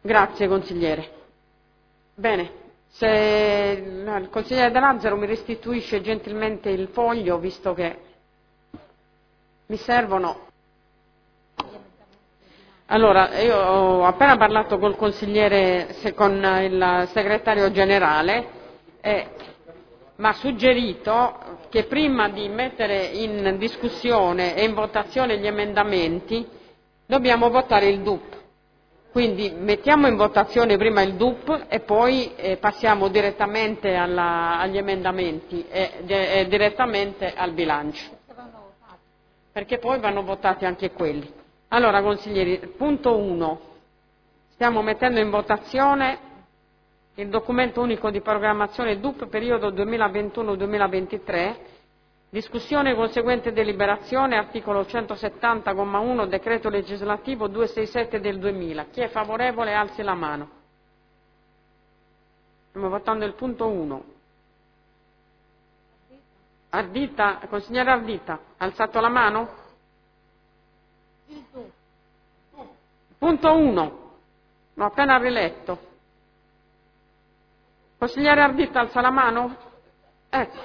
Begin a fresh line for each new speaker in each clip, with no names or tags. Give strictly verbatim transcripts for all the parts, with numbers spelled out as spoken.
Grazie consigliere. Bene, se il consigliere De Lazzaro mi restituisce gentilmente il foglio, visto che mi servono. Allora, io ho appena parlato col consigliere, con il segretario generale, e mi ha suggerito che prima di mettere in discussione e in votazione gli emendamenti dobbiamo votare il D U P. Quindi mettiamo in votazione prima il D U P e poi eh, passiamo direttamente alla, agli emendamenti e, de, e direttamente al bilancio, perché poi vanno votati anche quelli. Allora consiglieri, punto uno, stiamo mettendo in votazione il documento unico di programmazione D U P periodo duemilaventuno duemilaventitré, discussione e conseguente deliberazione, articolo centosettanta comma uno, decreto legislativo duecentosessantasette del duemila. Chi è favorevole alzi la mano. Stiamo votando il punto uno. Ardita, consigliere Ardita, ha alzato la mano? Punto uno, l'ho appena riletto. Consigliere Ardita, alza la mano? Ecco.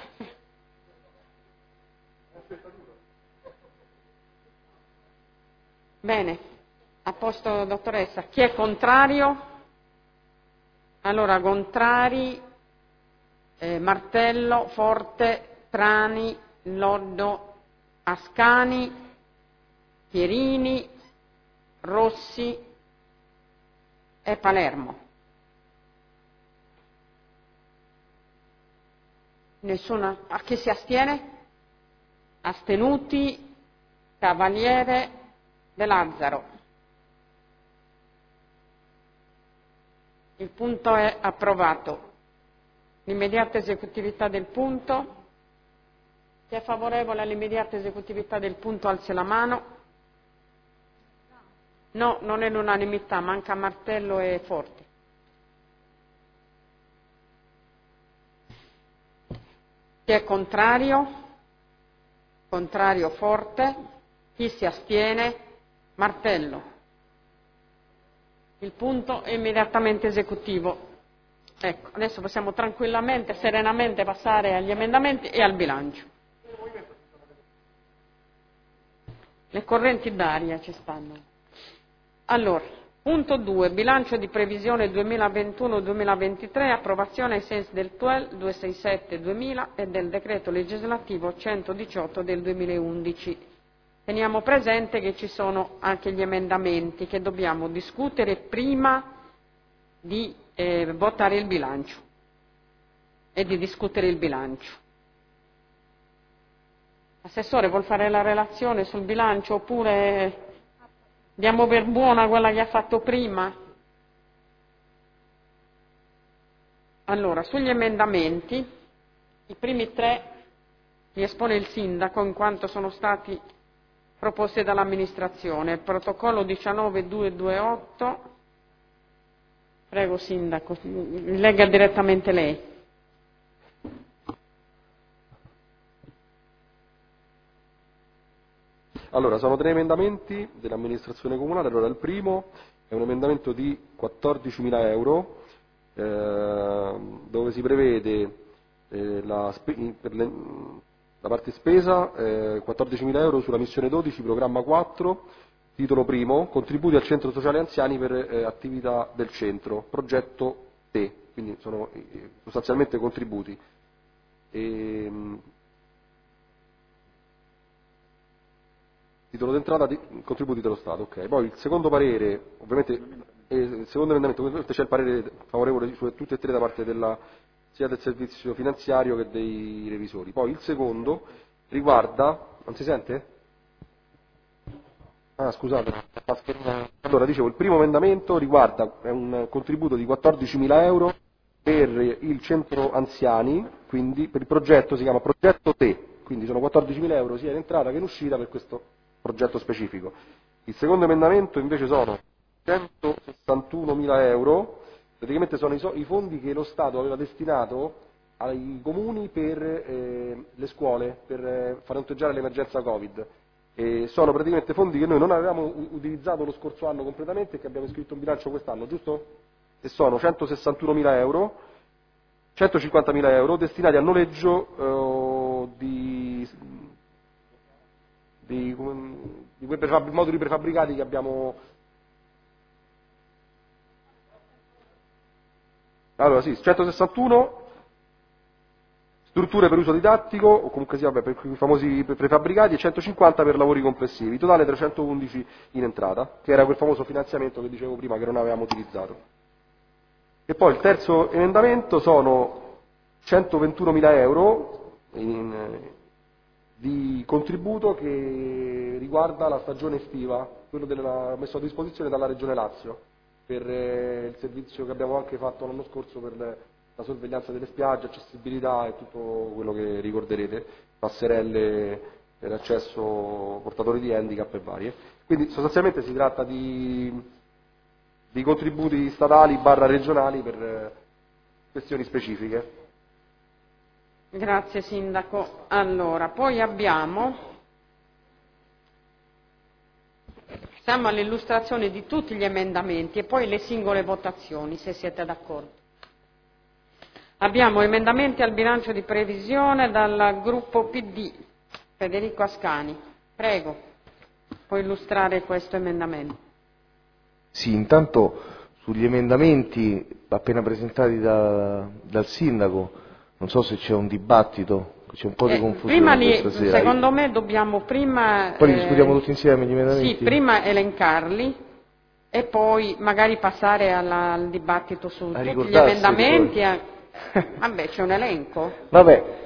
Bene, a posto dottoressa. Chi è contrario? Allora, contrari, eh, Martello, Forte, Trani, Loddo, Ascani, Pierini, Rossi e Palermo. Nessuna? A chi si astiene? Astenuti, Cavaliere, De Lazzaro. Il punto è approvato. L'immediata esecutività del punto. Chi è favorevole all'immediata esecutività del punto alzi la mano. No, non è l'unanimità, manca Martello e Forte. Chi è contrario? Contrario Forte. Chi si astiene? Martello. Il punto è immediatamente esecutivo. Ecco, adesso possiamo tranquillamente, serenamente passare agli emendamenti e al bilancio. Le correnti d'aria ci stanno. Allora, punto due, bilancio di previsione duemilaventuno duemilaventitré, approvazione ai sensi del T U E L duecentosessantasette duemila e del decreto legislativo centodiciotto del duemilaundici. Teniamo presente che ci sono anche gli emendamenti che dobbiamo discutere prima di eh, votare il bilancio e di discutere il bilancio. Assessore, vuol fare la relazione sul bilancio oppure diamo per buona quella che ha fatto prima? Allora, sugli emendamenti, i primi tre li espone il sindaco in quanto sono stati proposti dall'amministrazione. Il protocollo diciannove duecentoventotto, prego sindaco, legga direttamente lei.
Allora, sono tre emendamenti dell'amministrazione comunale. Allora, il primo è un emendamento di quattordicimila euro, eh, dove si prevede eh, la, per le, la parte spesa eh, quattordicimila euro sulla missione dodici, programma quattro, titolo primo, contributi al centro sociale anziani per eh, attività del centro, progetto T, quindi sono eh, sostanzialmente contributi. E, titolo d'entrata di contributi dello Stato, ok. Poi il secondo parere, ovviamente, eh, il secondo emendamento, ovviamente c'è il parere favorevole su tutte e tre da parte della, sia del servizio finanziario che dei revisori. Poi il secondo riguarda, non si sente? Ah, scusate. Allora, dicevo, il primo emendamento riguarda è un contributo di quattordicimila euro per il centro anziani, quindi per il progetto, si chiama progetto T, quindi sono quattordicimila euro sia in entrata che in uscita per questo progetto specifico. Il secondo emendamento invece sono centosessantunomila euro, praticamente sono i, so- i fondi che lo Stato aveva destinato ai comuni per eh, le scuole, per eh, fronteggiare l'emergenza Covid. E sono praticamente fondi che noi non avevamo utilizzato lo scorso anno completamente e che abbiamo iscritto in bilancio quest'anno, giusto? E sono centosessantunomila euro, centocinquantamila euro destinati al noleggio eh, di, di, di quei prefab- moduli prefabbricati che abbiamo. Allora sì, centosessantuno strutture per uso didattico, o comunque sia, vabbè, per i famosi prefabbricati, e centocinquanta per lavori complessivi, totale trecentoundici in entrata, che era quel famoso finanziamento che dicevo prima che non avevamo utilizzato. E poi il terzo emendamento sono centoventunomila euro in, di contributo che riguarda la stagione estiva, quello della, messo a disposizione dalla Regione Lazio, per eh, il servizio che abbiamo anche fatto l'anno scorso per le, la sorveglianza delle spiagge, accessibilità e tutto quello che ricorderete, passerelle per accesso portatori di handicap e varie. Quindi sostanzialmente si tratta di, di contributi statali barra regionali per eh, questioni specifiche.
Grazie Sindaco. Allora, poi abbiamo, siamo all'illustrazione di tutti gli emendamenti e poi le singole votazioni, se siete d'accordo. Abbiamo emendamenti al bilancio di previsione dal gruppo P D. Federico Ascani, prego, puoi illustrare questo emendamento.
Sì, intanto sugli emendamenti appena presentati da, dal Sindaco, non so se c'è un dibattito, c'è un po' di
Eh,
confusione
prima li,
questa sera.
secondo me dobbiamo prima...
Poi li
eh,
discutiamo tutti insieme gli emendamenti?
Sì, prima elencarli e poi magari passare alla, al dibattito su
A
tutti gli
ricordarsi
emendamenti.
poi.
A... Vabbè, c'è un elenco.
Vabbè.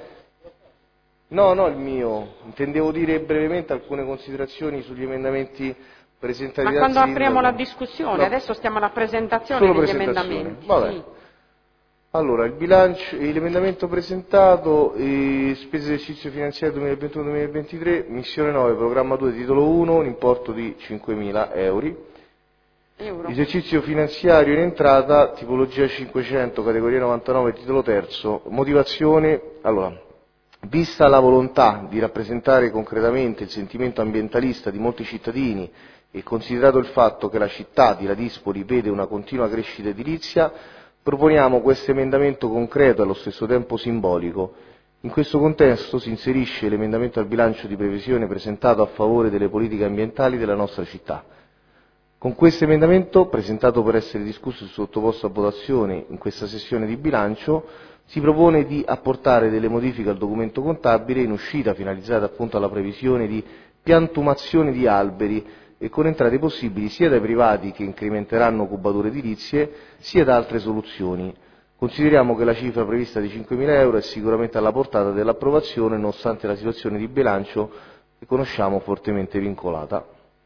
No, no, il mio. Intendevo dire brevemente alcune considerazioni sugli emendamenti presentati
Ma
dal
quando
Sindaco.
apriamo la discussione,
No.
adesso stiamo alla presentazione
Solo
degli
presentazione.
emendamenti.
Vabbè.
Sì.
Allora, il bilancio, l'emendamento presentato, eh, spese esercizio finanziario duemilaventuno duemilaventitré, missione nove, programma due, titolo uno, un importo di cinquemila euro.
Euro.
Esercizio finanziario in entrata, tipologia cinquecento, categoria novantanove, titolo terzo, motivazione, allora, vista la volontà di rappresentare concretamente il sentimento ambientalista di molti cittadini e considerato il fatto che la città di Ladispoli vede una continua crescita edilizia, proponiamo questo emendamento concreto e allo stesso tempo simbolico. In questo contesto si inserisce l'emendamento al bilancio di previsione presentato a favore delle politiche ambientali della nostra città. Con questo emendamento, presentato per essere discusso e sottoposto a votazione in questa sessione di bilancio, si propone di apportare delle modifiche al documento contabile in uscita finalizzate appunto alla previsione di piantumazione di alberi e con entrate possibili sia dai privati che incrementeranno cubature edilizie, sia da altre soluzioni. Consideriamo che la cifra prevista di cinquemila euro è sicuramente alla portata dell'approvazione, nonostante la situazione di bilancio che conosciamo fortemente vincolata.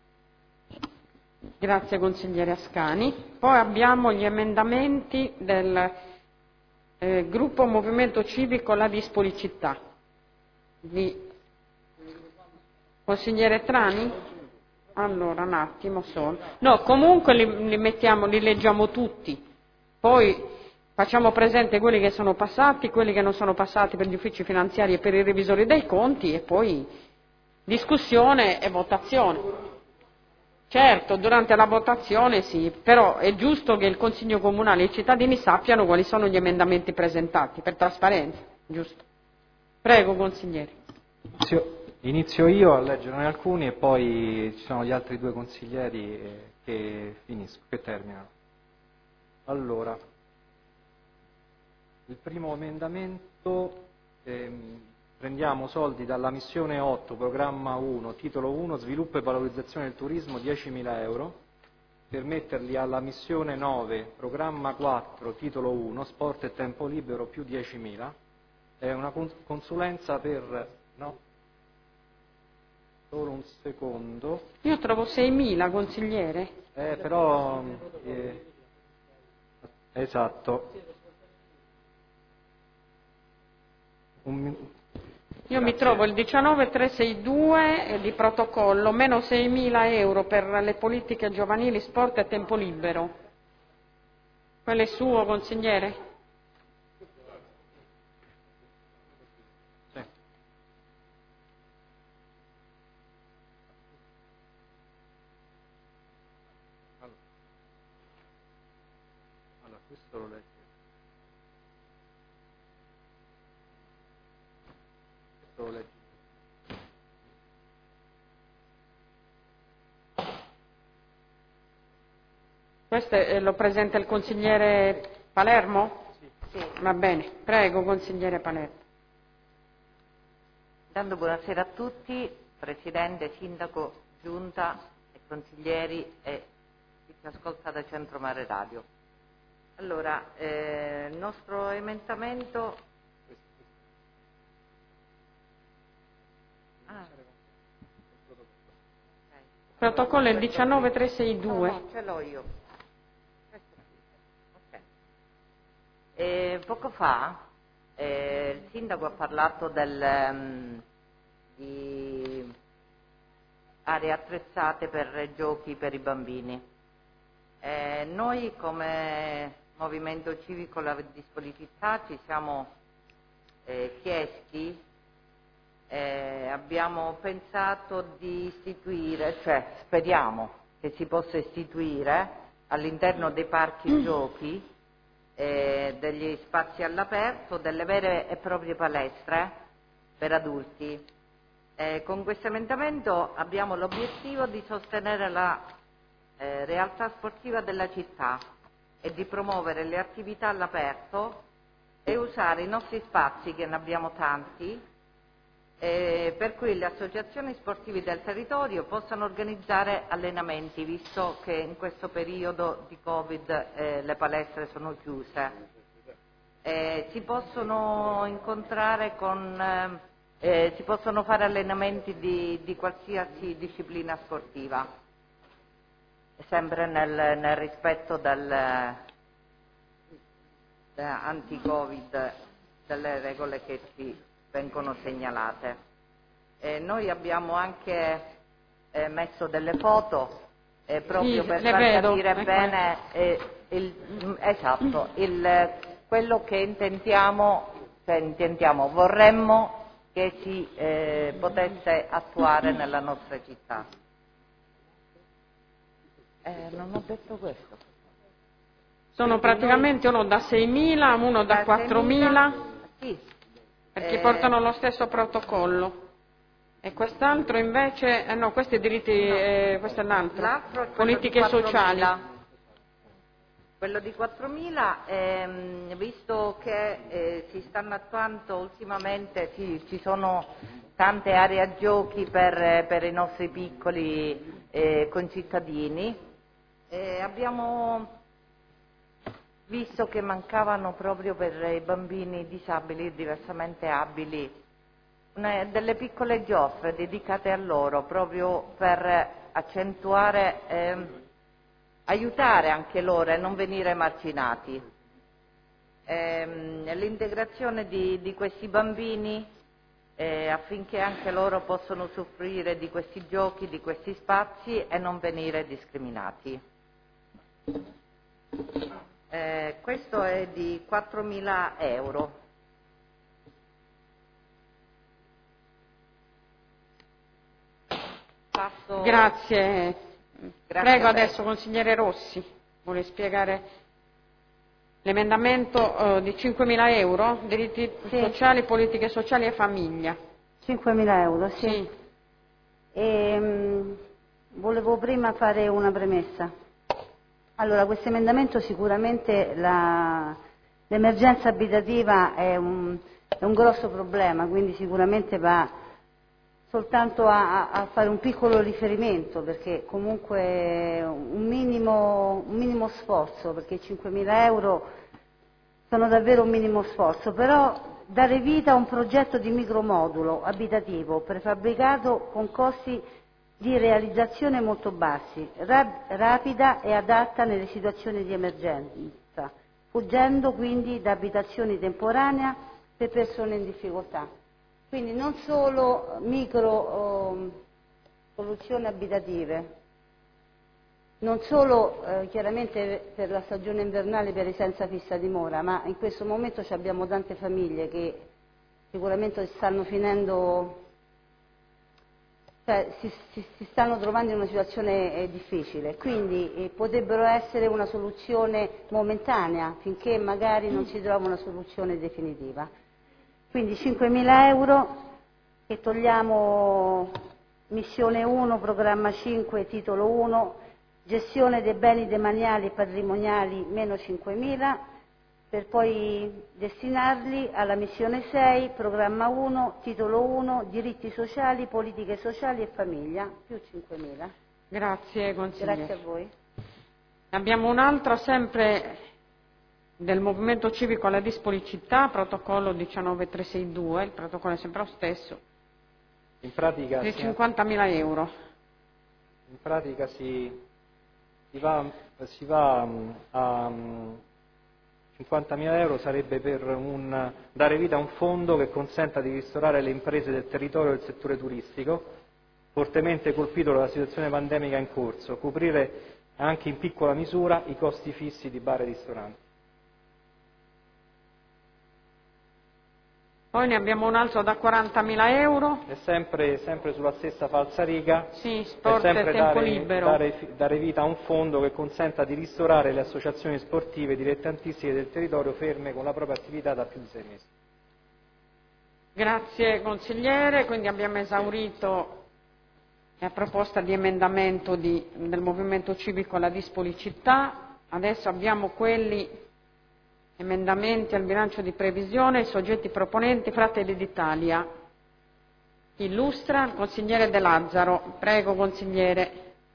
Grazie consigliere Ascani. Poi abbiamo gli emendamenti del eh, gruppo Movimento Civico Ladispoli Città. Di consigliere Trani? Allora, un attimo solo. No, comunque li, li mettiamo, li leggiamo tutti. Poi facciamo presente quelli che sono passati, quelli che non sono passati per gli uffici finanziari e per i revisori dei conti e poi discussione e votazione. Certo, durante la votazione sì, però è giusto che il Consiglio Comunale e i cittadini sappiano quali sono gli emendamenti presentati, per trasparenza, giusto? Prego, consigliere.
Inizio, inizio io a leggerne alcuni e poi ci sono gli altri due consiglieri che finisco, che terminano. Allora, il primo emendamento, ehm, prendiamo soldi dalla missione otto, programma uno, titolo uno, sviluppo e valorizzazione del turismo, diecimila euro, per metterli alla missione nove, programma quattro, titolo uno, sport e tempo libero, più diecimila. È una consulenza per... no? Solo un secondo.
Io trovo seimila, consigliere.
Eh, però... Eh, esatto. Un,
Io
Grazie.
mi trovo il diciannove trecentosesantadue di protocollo, meno seimila euro per le politiche giovanili, sport e tempo libero. Quello è suo, consigliere?
Sì. Questo lo leggo. Questo lo leggo.
Questo eh, lo presenta il consigliere Palermo?
Sì.
Va bene, prego consigliere Palermo.
Intanto buonasera a tutti, Presidente, Sindaco, Giunta e consiglieri e chi ci ascolta da Centro Mare Radio. Allora, eh, il nostro emendamento... Ah. Okay.
Protocollo è il diciannove tre sei due.
No, no, ce l'ho io. Okay. Eh, poco fa eh, il Sindaco ha parlato del... Um, di aree attrezzate per giochi per i bambini. Eh, noi come Movimento Civico La Disponibilità ci siamo eh, chiesti, eh, abbiamo pensato di istituire, cioè speriamo che si possa istituire all'interno dei parchi giochi eh, degli spazi all'aperto, delle vere e proprie palestre per adulti. Eh, con questo emendamento abbiamo l'obiettivo di sostenere la eh, realtà sportiva della città e di promuovere le attività all'aperto e usare i nostri spazi, che ne abbiamo tanti, eh, per cui le associazioni sportive del territorio possano organizzare allenamenti, visto che in questo periodo di Covid eh, le palestre sono chiuse. Eh, si possono incontrare con... Eh, Eh, si possono fare allenamenti di, di qualsiasi disciplina sportiva, sempre nel, nel rispetto del eh, anti-Covid, delle regole che ci vengono segnalate. Eh, noi abbiamo anche eh, messo delle foto eh, proprio
Sì,
per
le
far
vedo,
capire
ecco.
bene eh, il, esatto, il, quello che intentiamo, cioè intentiamo, vorremmo che si eh, potesse attuare nella nostra città. Eh, non ho detto questo.
Sono
Quindi
praticamente
noi,
uno da seimila, uno da, da quattromila,
sì,
perché
eh,
portano lo stesso protocollo. E quest'altro invece, eh no, questi diritti,
no,
eh, questo è l'altro,
l'altro è
politiche sociali.
Quello di quattromila, ehm, visto che eh, si stanno attuando ultimamente, sì, ci sono tante aree a giochi per, per i nostri piccoli eh, concittadini, eh, abbiamo visto che mancavano proprio per i bambini disabili, diversamente abili, una, delle piccole giostre dedicate a loro, proprio per accentuare... Eh, aiutare anche loro a non venire marginati. Ehm, l'integrazione di, di questi bambini eh, affinché anche loro possano usufruire di questi giochi, di questi spazi e non venire discriminati. Eh, questo è di quattromila euro. Passo...
Grazie.
Grazie.
Prego adesso consigliere Rossi, vuole spiegare l'emendamento eh, di cinquemila euro, diritti
sì.
sociali, politiche sociali e famiglia.
cinquemila euro, sì.
sì.
E, mh, volevo prima fare una premessa. Allora, questo emendamento sicuramente la, l'emergenza abitativa è un, è un grosso problema, quindi sicuramente va soltanto a, a fare un piccolo riferimento, perché comunque un minimo, un minimo sforzo, perché cinquemila euro sono davvero un minimo sforzo, però dare vita a un progetto di micromodulo abitativo prefabbricato con costi di realizzazione molto bassi, rap- rapida e adatta nelle situazioni di emergenza, fuggendo quindi da abitazioni temporanee per persone in difficoltà. Quindi non solo micro oh, soluzioni abitative, non solo eh, chiaramente per la stagione invernale per i senza fissa dimora, ma in questo momento abbiamo tante famiglie che sicuramente stanno finendo cioè, si, si, si stanno trovando in una situazione eh, difficile, quindi eh, potrebbero essere una soluzione momentanea finché magari non si trova una soluzione definitiva. Quindi cinquemila euro che togliamo missione uno, programma cinque, titolo uno, gestione dei beni demaniali e patrimoniali meno cinquemila, per poi destinarli alla missione sei, programma uno, titolo uno, diritti sociali, politiche sociali e famiglia, più cinquemila.
Grazie consigliere.
Grazie a voi.
Abbiamo un altro sempre del Movimento Civico alla Disponibilità, protocollo diciannove tre sei due, il protocollo è sempre lo stesso,
In pratica,
di
si,
cinquantamila euro.
in pratica si, si va, si va um, a um, cinquantamila euro sarebbe per un, dare vita a un fondo che consenta di ristorare le imprese del territorio del settore turistico, fortemente colpito dalla situazione pandemica in corso, coprire anche in piccola misura i costi fissi di bar e ristoranti.
Poi ne abbiamo un altro da quarantamila euro.
È sempre, sempre sulla stessa falsariga,
Sì,
è
sport e
sempre
tempo
dare,
libero.
dare, dare vita a un fondo che consenta di ristorare le associazioni sportive dilettantistiche del territorio ferme con la propria attività da più di sei mesi.
Grazie consigliere, quindi abbiamo esaurito la proposta di emendamento di, del Movimento Civico alla Disponibilità. Adesso abbiamo quelli emendamenti al bilancio di previsione, i soggetti proponenti, Fratelli d'Italia. Illustra il consigliere De Lazzaro. Prego consigliere.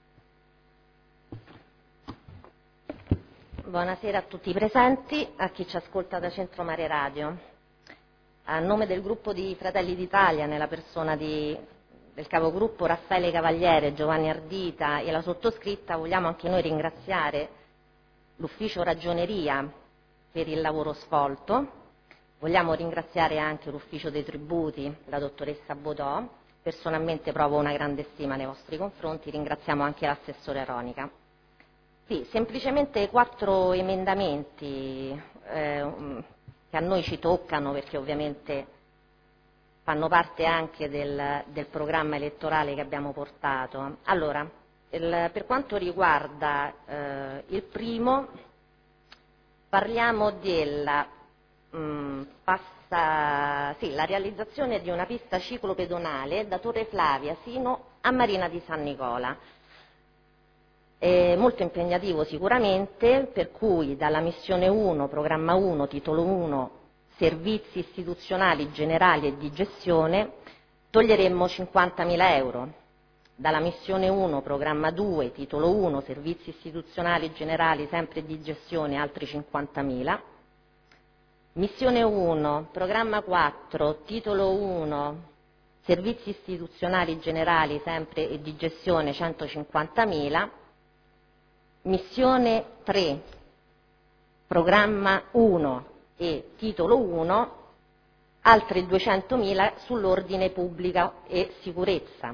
Buonasera a tutti i presenti, a chi ci ascolta da Centro Mare Radio. A nome del gruppo di Fratelli d'Italia, nella persona di, del capogruppo Raffaele Cavaliere, Giovanni Ardita e la sottoscritta, vogliamo anche noi ringraziare l'ufficio ragioneria per il lavoro svolto. Vogliamo ringraziare anche l'ufficio dei tributi, la dottoressa Bodò. Personalmente provo una grande stima nei vostri confronti. Ringraziamo anche l'assessore Ronica. Sì, semplicemente quattro emendamenti eh, che a noi ci toccano, perché ovviamente fanno parte anche del, del programma elettorale che abbiamo portato. Allora, il, per quanto riguarda eh, il primo, parliamo della mh, passa, sì, la realizzazione di una pista ciclopedonale da Torre Flavia sino a Marina di San Nicola. È molto impegnativo sicuramente, per cui dalla missione uno, programma uno, titolo uno, servizi istituzionali generali e di gestione, toglieremmo cinquantamila euro. Dalla missione uno, programma due, titolo uno, servizi istituzionali generali sempre di gestione, altri cinquantamila. Missione uno, programma quattro, titolo uno, servizi istituzionali generali sempre e di gestione, centocinquantamila. Missione tre, programma uno e titolo uno, altri duecentomila sull'ordine pubblico e sicurezza.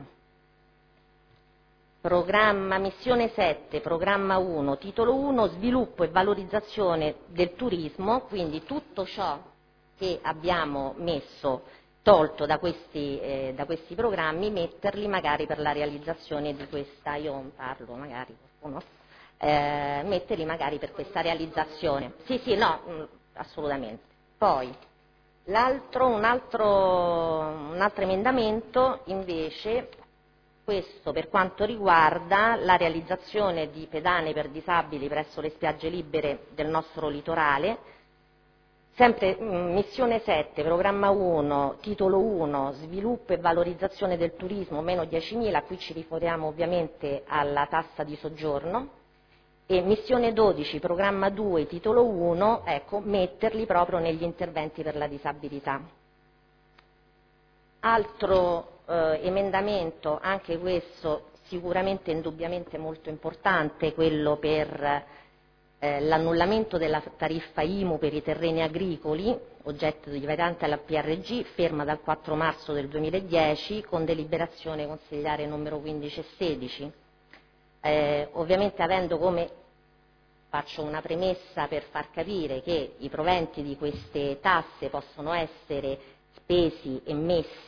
Programma missione sette, programma uno, titolo uno, sviluppo e valorizzazione del turismo, quindi tutto ciò che abbiamo messo, tolto da questi, eh, da questi programmi, metterli magari per la realizzazione di questa, io parlo magari qualcuno, eh, metterli magari per questa realizzazione. Sì, sì, no, mh, assolutamente. Poi, l'altro, un altro, un altro emendamento invece, questo per quanto riguarda la realizzazione di pedane per disabili presso le spiagge libere del nostro litorale, sempre mh, missione sette, programma uno, titolo uno, sviluppo e valorizzazione del turismo, meno diecimila, qui ci riferiamo ovviamente alla tassa di soggiorno, e missione dodici, programma due, titolo uno, ecco, metterli proprio negli interventi per la disabilità. Altro eh, emendamento, anche questo sicuramente indubbiamente molto importante, quello per eh, l'annullamento della tariffa I M U per i terreni agricoli, oggetto di variante alla P R G, ferma dal quattro marzo del duemiladieci con deliberazione consigliare numero quindici e sedici. Eh, ovviamente avendo come, faccio una premessa per far capire che i proventi di queste tasse possono essere spesi e messi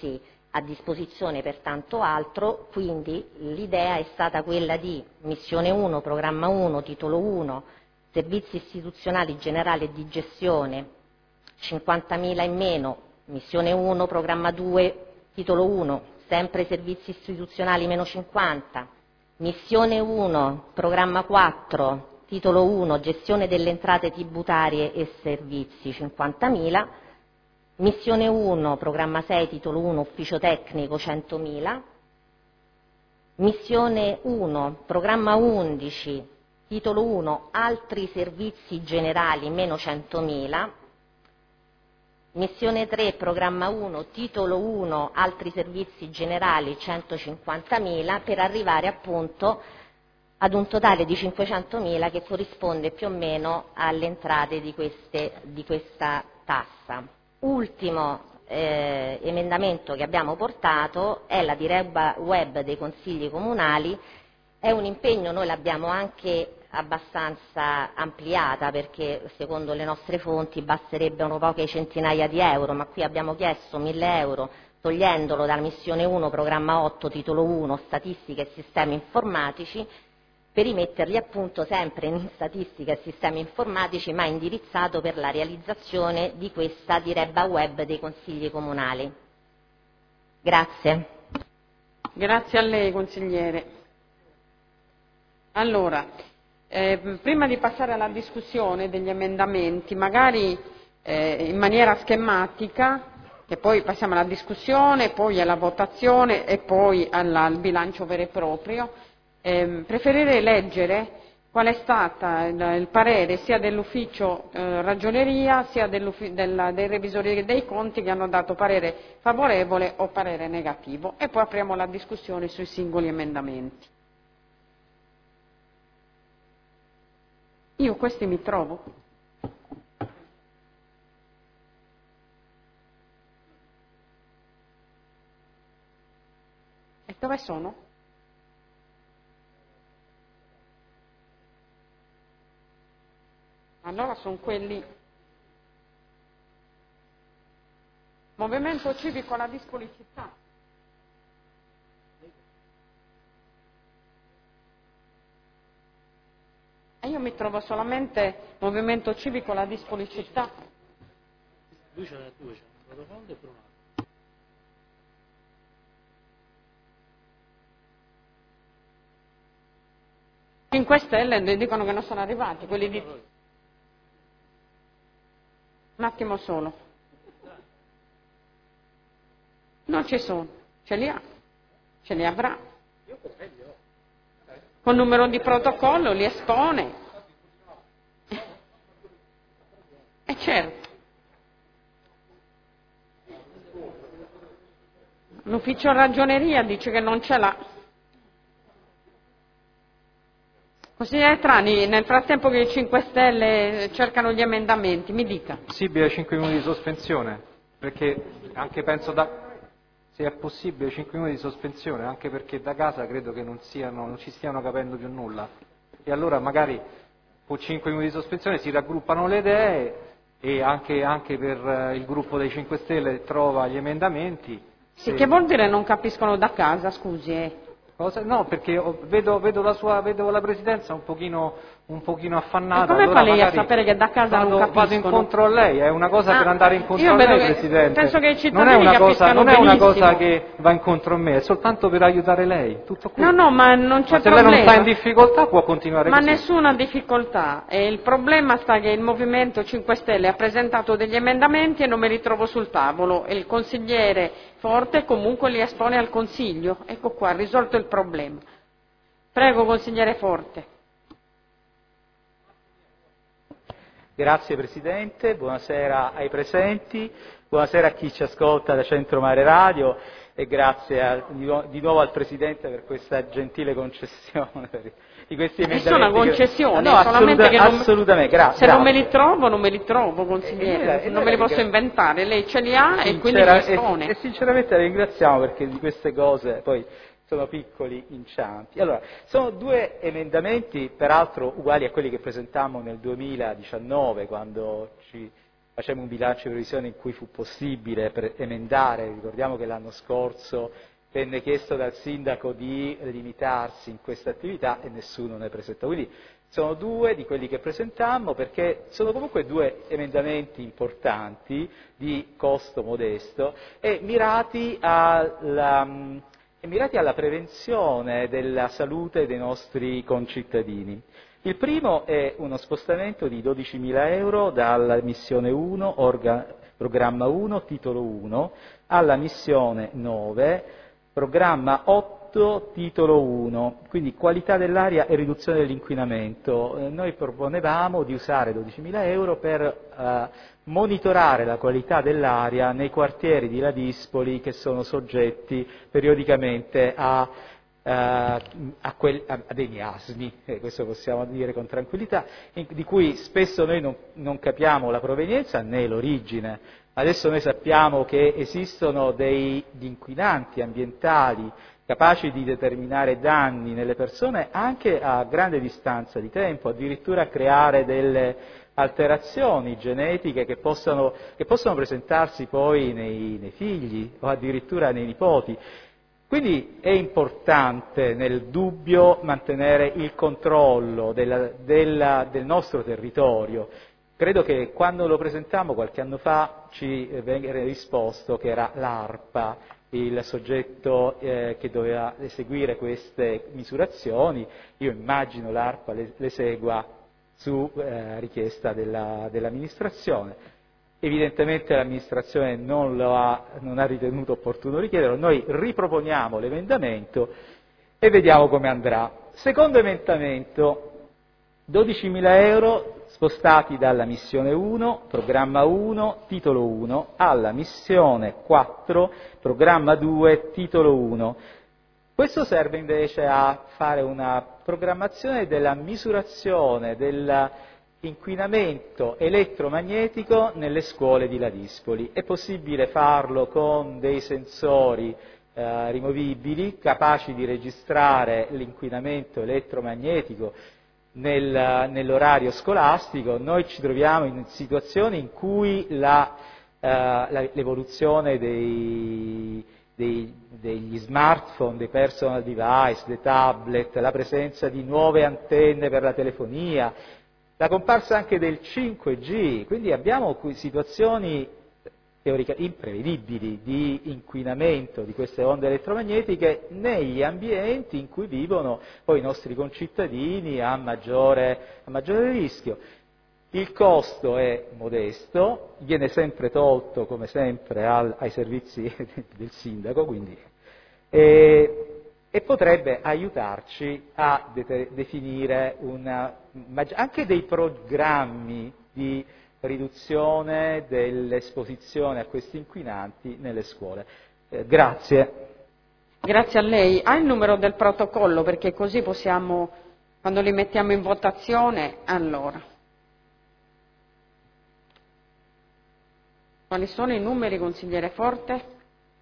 a disposizione per tanto altro, quindi l'idea è stata quella di missione uno, programma uno, titolo uno, servizi istituzionali generali e di gestione, cinquantamila in meno, missione uno, programma due, titolo uno, sempre servizi istituzionali meno cinquanta, missione uno, programma quattro, titolo uno, gestione delle entrate tributarie e servizi, cinquantamila, missione uno, programma sei, titolo uno, ufficio tecnico, centomila, missione uno, programma undici, titolo uno, altri servizi generali, meno centomila, missione tre, programma uno, titolo uno, altri servizi generali, centocinquantamila, per arrivare appunto ad un totale di cinquecentomila che corrisponde più o meno alle entrate di, queste, di questa tassa. Ultimo eh, emendamento che abbiamo portato è la diretta web dei consigli comunali. È un impegno, noi l'abbiamo anche abbastanza ampliata perché secondo le nostre fonti basterebbero poche centinaia di euro, ma qui abbiamo chiesto mille euro togliendolo dalla missione uno, programma otto, titolo uno, statistiche e sistemi informatici, per rimetterli appunto sempre in statistica e sistemi informatici, ma indirizzato per la realizzazione di questa diretta web dei consigli comunali. Grazie.
Grazie a lei, consigliere. Allora, eh, prima di passare alla discussione degli emendamenti, magari eh, in maniera schematica, che poi passiamo alla discussione, poi alla votazione e poi alla, al bilancio vero e proprio, Eh, preferirei leggere qual è stato il, il parere sia dell'ufficio eh, ragioneria sia del, dei revisori dei conti che hanno dato parere favorevole o parere negativo e poi apriamo la discussione sui singoli emendamenti. Io questi mi trovo. E dove sono? Allora sono quelli. Movimento civico alla disponibilità. E io mi trovo solamente movimento civico alla disponibilità.
Lui ce n'è due, c'è un protocollo e per un altro.
cinque Stelle dicono che non sono arrivati, quelli di... Un attimo solo. Non ci sono. Ce li ha. Ce li avrà. Con numero di protocollo li espone. E certo. L'ufficio ragioneria dice che non ce l'ha. Consigliere Trani, nel frattempo che i cinque Stelle cercano gli emendamenti, mi dica.
È possibile cinque minuti di sospensione? Perché anche penso da... se è possibile cinque minuti di sospensione, anche perché da casa credo che non, siano, non ci stiano capendo più nulla. E allora magari con cinque minuti di sospensione si raggruppano le idee e anche, anche per il gruppo dei cinque Stelle trova gli emendamenti.
Sì, se... Che vuol dire non capiscono da casa, scusi? Eh.
Cosa? No, perché vedo, vedo, la sua, vedo la Presidenza un pochino, un pochino affannata.
E come
allora
fa lei a sapere che da casa
vado,
non capiscono?
Vado incontro a lei, è una cosa
ah,
per andare incontro a lei,
che,
Presidente.
Penso che i cittadini
non è una cosa, non è una
benissimo.
cosa che va incontro a me, è soltanto per aiutare lei. Tutto qui.
No, no, ma non c'è
ma se
problema.
lei non sta in difficoltà può continuare
ma
così.
Ma nessuna difficoltà. E il problema sta che il Movimento cinque Stelle ha presentato degli emendamenti e non me li trovo sul tavolo. E il consigliere Forte comunque li espone al Consiglio. Ecco qua, risolto il problema. Prego, consigliere Forte.
Grazie Presidente, buonasera ai presenti, buonasera a chi ci ascolta da Centro Mare Radio e grazie a, di, nu- di nuovo al Presidente per questa gentile concessione per, di questi emendamenti.
Nessuna concessione,
che... no,
solamente
assoluta,
che non...
assolutamente, gra-
se
grazie.
non me li trovo, non me li trovo, consigliere,
Eh, eh,
non me li posso
gra-
inventare, lei ce li ha
Sincera,
e quindi li espone.
E, e sinceramente la ringraziamo perché di queste cose poi sono piccoli inciampi. Allora, sono due emendamenti, peraltro uguali a quelli che presentammo nel duemiladiciannove, quando ci facemmo un bilancio di previsione in cui fu possibile per emendare, ricordiamo che l'anno scorso venne chiesto dal sindaco di limitarsi in questa attività e nessuno ne presentò. Quindi sono due di quelli che presentammo perché sono comunque due emendamenti importanti di costo modesto e mirati alla, e mirati alla prevenzione della salute dei nostri concittadini. Il primo è uno spostamento di dodicimila euro dalla missione uno, orga, programma uno, titolo uno, alla missione nove, programma otto, titolo uno, quindi qualità dell'aria e riduzione dell'inquinamento. Eh, noi proponevamo di usare dodicimila euro per eh, monitorare la qualità dell'aria nei quartieri di Ladispoli che sono soggetti periodicamente a Uh, a, quel, a, a dei miasmi, eh, questo possiamo dire con tranquillità, in, di cui spesso noi non, non capiamo la provenienza né l'origine. Adesso noi sappiamo che esistono degli inquinanti ambientali capaci di determinare danni nelle persone anche a grande distanza di tempo, addirittura creare delle alterazioni genetiche che possono, che possono presentarsi poi nei, nei figli o addirittura nei nipoti. Quindi è importante nel dubbio mantenere il controllo della, della, del nostro territorio. Credo che quando lo presentammo qualche anno fa ci venne risposto che era l'ARPA il soggetto eh, che doveva eseguire queste misurazioni. Io immagino l'ARPA le, le segua su eh, richiesta della, dell'amministrazione. Evidentemente l'amministrazione non, lo ha, non ha ritenuto opportuno richiederlo, noi riproponiamo l'emendamento e vediamo come andrà. Secondo emendamento, dodicimila euro spostati dalla missione uno, programma uno, titolo uno, alla missione quattro, programma due, titolo uno. Questo serve invece a fare una programmazione della misurazione della inquinamento elettromagnetico nelle scuole di Ladispoli. È possibile farlo con dei sensori eh, rimovibili capaci di registrare l'inquinamento elettromagnetico nel, nell'orario scolastico. Noi ci troviamo in situazioni in cui la, eh, la, l'evoluzione dei, dei, degli smartphone, dei personal device, dei tablet, la presenza di nuove antenne per la telefonia, la comparsa anche del cinque G, quindi abbiamo situazioni teoricamente imprevedibili di inquinamento di queste onde elettromagnetiche negli ambienti in cui vivono poi i nostri concittadini a maggiore, a maggiore rischio. Il costo è modesto, viene sempre tolto come sempre al, ai servizi del sindaco, quindi, e, e potrebbe aiutarci a de- definire una, anche dei programmi di riduzione dell'esposizione a questi inquinanti nelle scuole. Eh, grazie.
Grazie a lei. Ha il numero del protocollo perché così possiamo, quando li mettiamo in votazione, allora. Quali sono i numeri, consigliere Forte?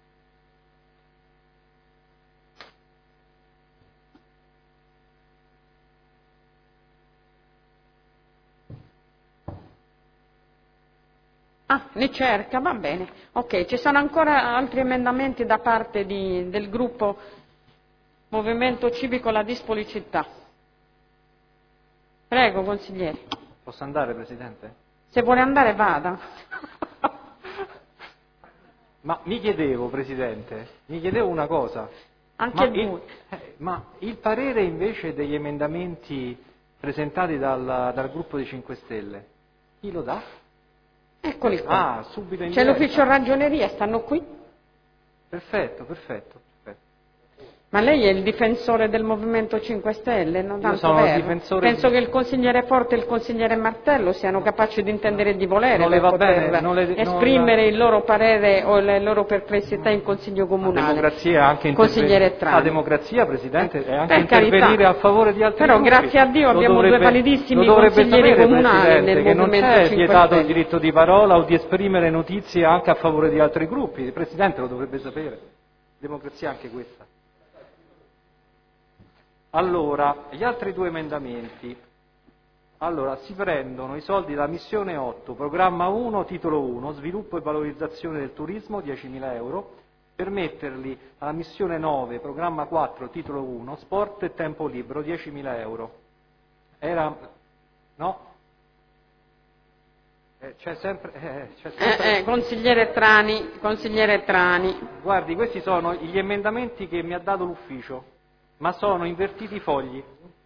Ah, ne cerca, va bene. Ok, ci sono ancora altri emendamenti da parte di, del gruppo Movimento Civico Ladispoli Città. Prego, consigliere.
Posso andare, Presidente?
Se vuole andare, vada.
Ma mi chiedevo, Presidente, mi chiedevo una cosa.
Anche
ma,
lui.
il, eh, ma il parere invece degli emendamenti presentati dal, dal gruppo dei cinque Stelle, chi lo dà?
Eccoli qua.
Ah, subito in
C'è
diretta.
l'ufficio ragioneria, stanno qui?
Perfetto, perfetto.
Ma lei è il difensore del Movimento cinque Stelle, non tanto
Io sono
vero?
il difensore
Penso
di...
che il consigliere Forte e il consigliere Martello siano capaci di intendere e di volere
non le
per
va
poter
bene, non le-
esprimere
non-
il loro parere o le loro perplessità in Consiglio
La
Comunale.
democrazia è anche
Consigliere
intervenire.
Trani.
La democrazia, Presidente, è anche
Per
intervenire
carità.
a favore di altri
Però
gruppi.
grazie a Dio
Lo
abbiamo
dovrebbe-
due validissimi
lo dovrebbe
consiglieri
sapere,
comunali
Presidente,
nel
che non
Movimento
c'è
cinque
vietato il
Stelle.
diritto di parola o di esprimere notizie anche a favore di altri gruppi. Il Presidente lo dovrebbe sapere. Democrazia anche questa. Allora, gli altri due emendamenti. Allora, si prendono i soldi dalla missione otto, programma uno, titolo uno, sviluppo e valorizzazione del turismo, diecimila euro, per metterli alla missione nove, programma quattro, titolo uno, sport e tempo libero, diecimila euro. Era... no? Eh, c'è sempre... Eh, c'è sempre...
Eh, eh, consigliere Trani, consigliere Trani.
Guardi, questi sono gli emendamenti che mi ha dato l'ufficio, ma sono invertiti i fogli.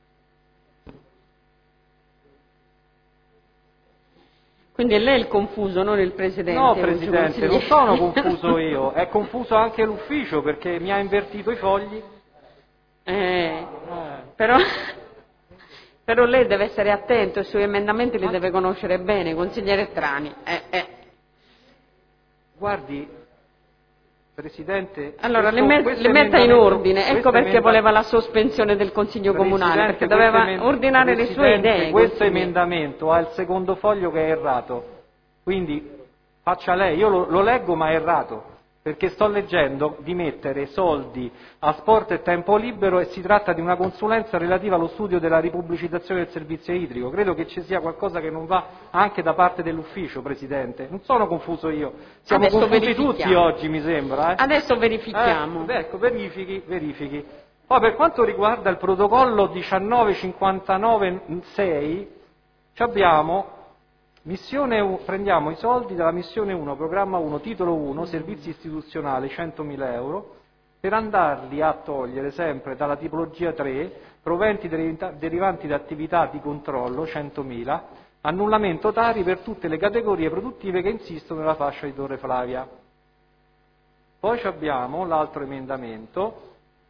Quindi è lei il confuso, non il Presidente?
No, Presidente, non sono confuso io, è confuso anche l'ufficio perché mi ha invertito i fogli.
Eh,
Eh.
però, però lei deve essere attento, i suoi emendamenti li deve conoscere bene, consigliere Trani. Eh, eh.
Guardi, Presidente...
Allora,
questo,
le, met-
questo
le metta in ordine, ecco perché
emenda...
voleva la sospensione del Consiglio Comunale, perché doveva
emend-
ordinare le sue idee.
Questo
consigliere.
emendamento ha il secondo foglio che è errato, quindi faccia lei, io lo, lo leggo ma è errato, perché sto leggendo di mettere soldi a sport e tempo libero e si tratta di una consulenza relativa allo studio della ripubblicizzazione del servizio idrico. Credo che ci sia qualcosa che non va anche da parte dell'ufficio, Presidente. Non sono confuso io, siamo
Adesso
confusi tutti
verifichiamo.
oggi, mi sembra. Eh?
Adesso verifichiamo.
Eh, ecco, verifichi, verifichi. Poi per quanto riguarda il protocollo diciannove cinquantanove sei, ci abbiamo... Missione, prendiamo i soldi dalla missione uno, programma uno, titolo uno, servizi istituzionali, centomila euro, per andarli a togliere sempre dalla tipologia tre, proventi derivanti da attività di controllo, centomila, annullamento Tari per tutte le categorie produttive che insistono nella fascia di Torre Flavia. Poi abbiamo l'altro emendamento,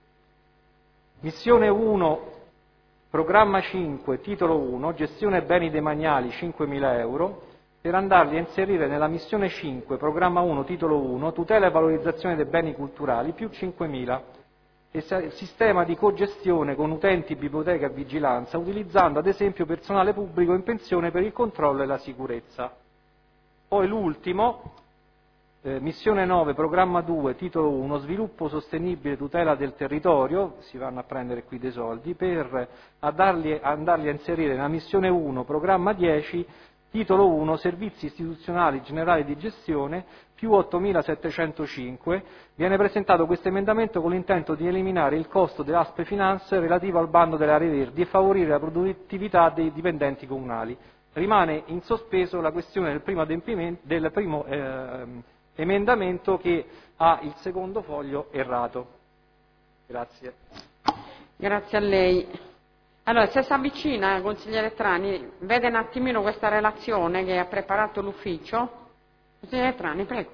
missione uno, programma cinque, titolo uno, gestione beni demaniali, cinquemila euro, per andarli a inserire nella missione cinque, programma uno, titolo uno, tutela e valorizzazione dei beni culturali, più cinquemila, e sistema di cogestione con utenti, biblioteca e vigilanza, utilizzando ad esempio personale pubblico in pensione per il controllo e la sicurezza. Poi l'ultimo, Eh, missione nove, programma due, titolo uno, sviluppo sostenibile, tutela del territorio, si vanno a prendere qui dei soldi, per andarli, andarli a inserire nella missione uno, programma dieci, titolo uno, servizi istituzionali generali di gestione, più ottomilasettecentocinque. Viene presentato questo emendamento con l'intento di eliminare il costo dell'A S P E Finance relativo al bando delle aree verdi e favorire la produttività dei dipendenti comunali. Rimane in sospeso la questione del primo, del primo eh, emendamento che ha il secondo foglio errato. Grazie.
Grazie a lei. Allora, se si avvicina, consigliere Trani, vede un attimino questa relazione che ha preparato l'ufficio. Consigliere Trani, prego.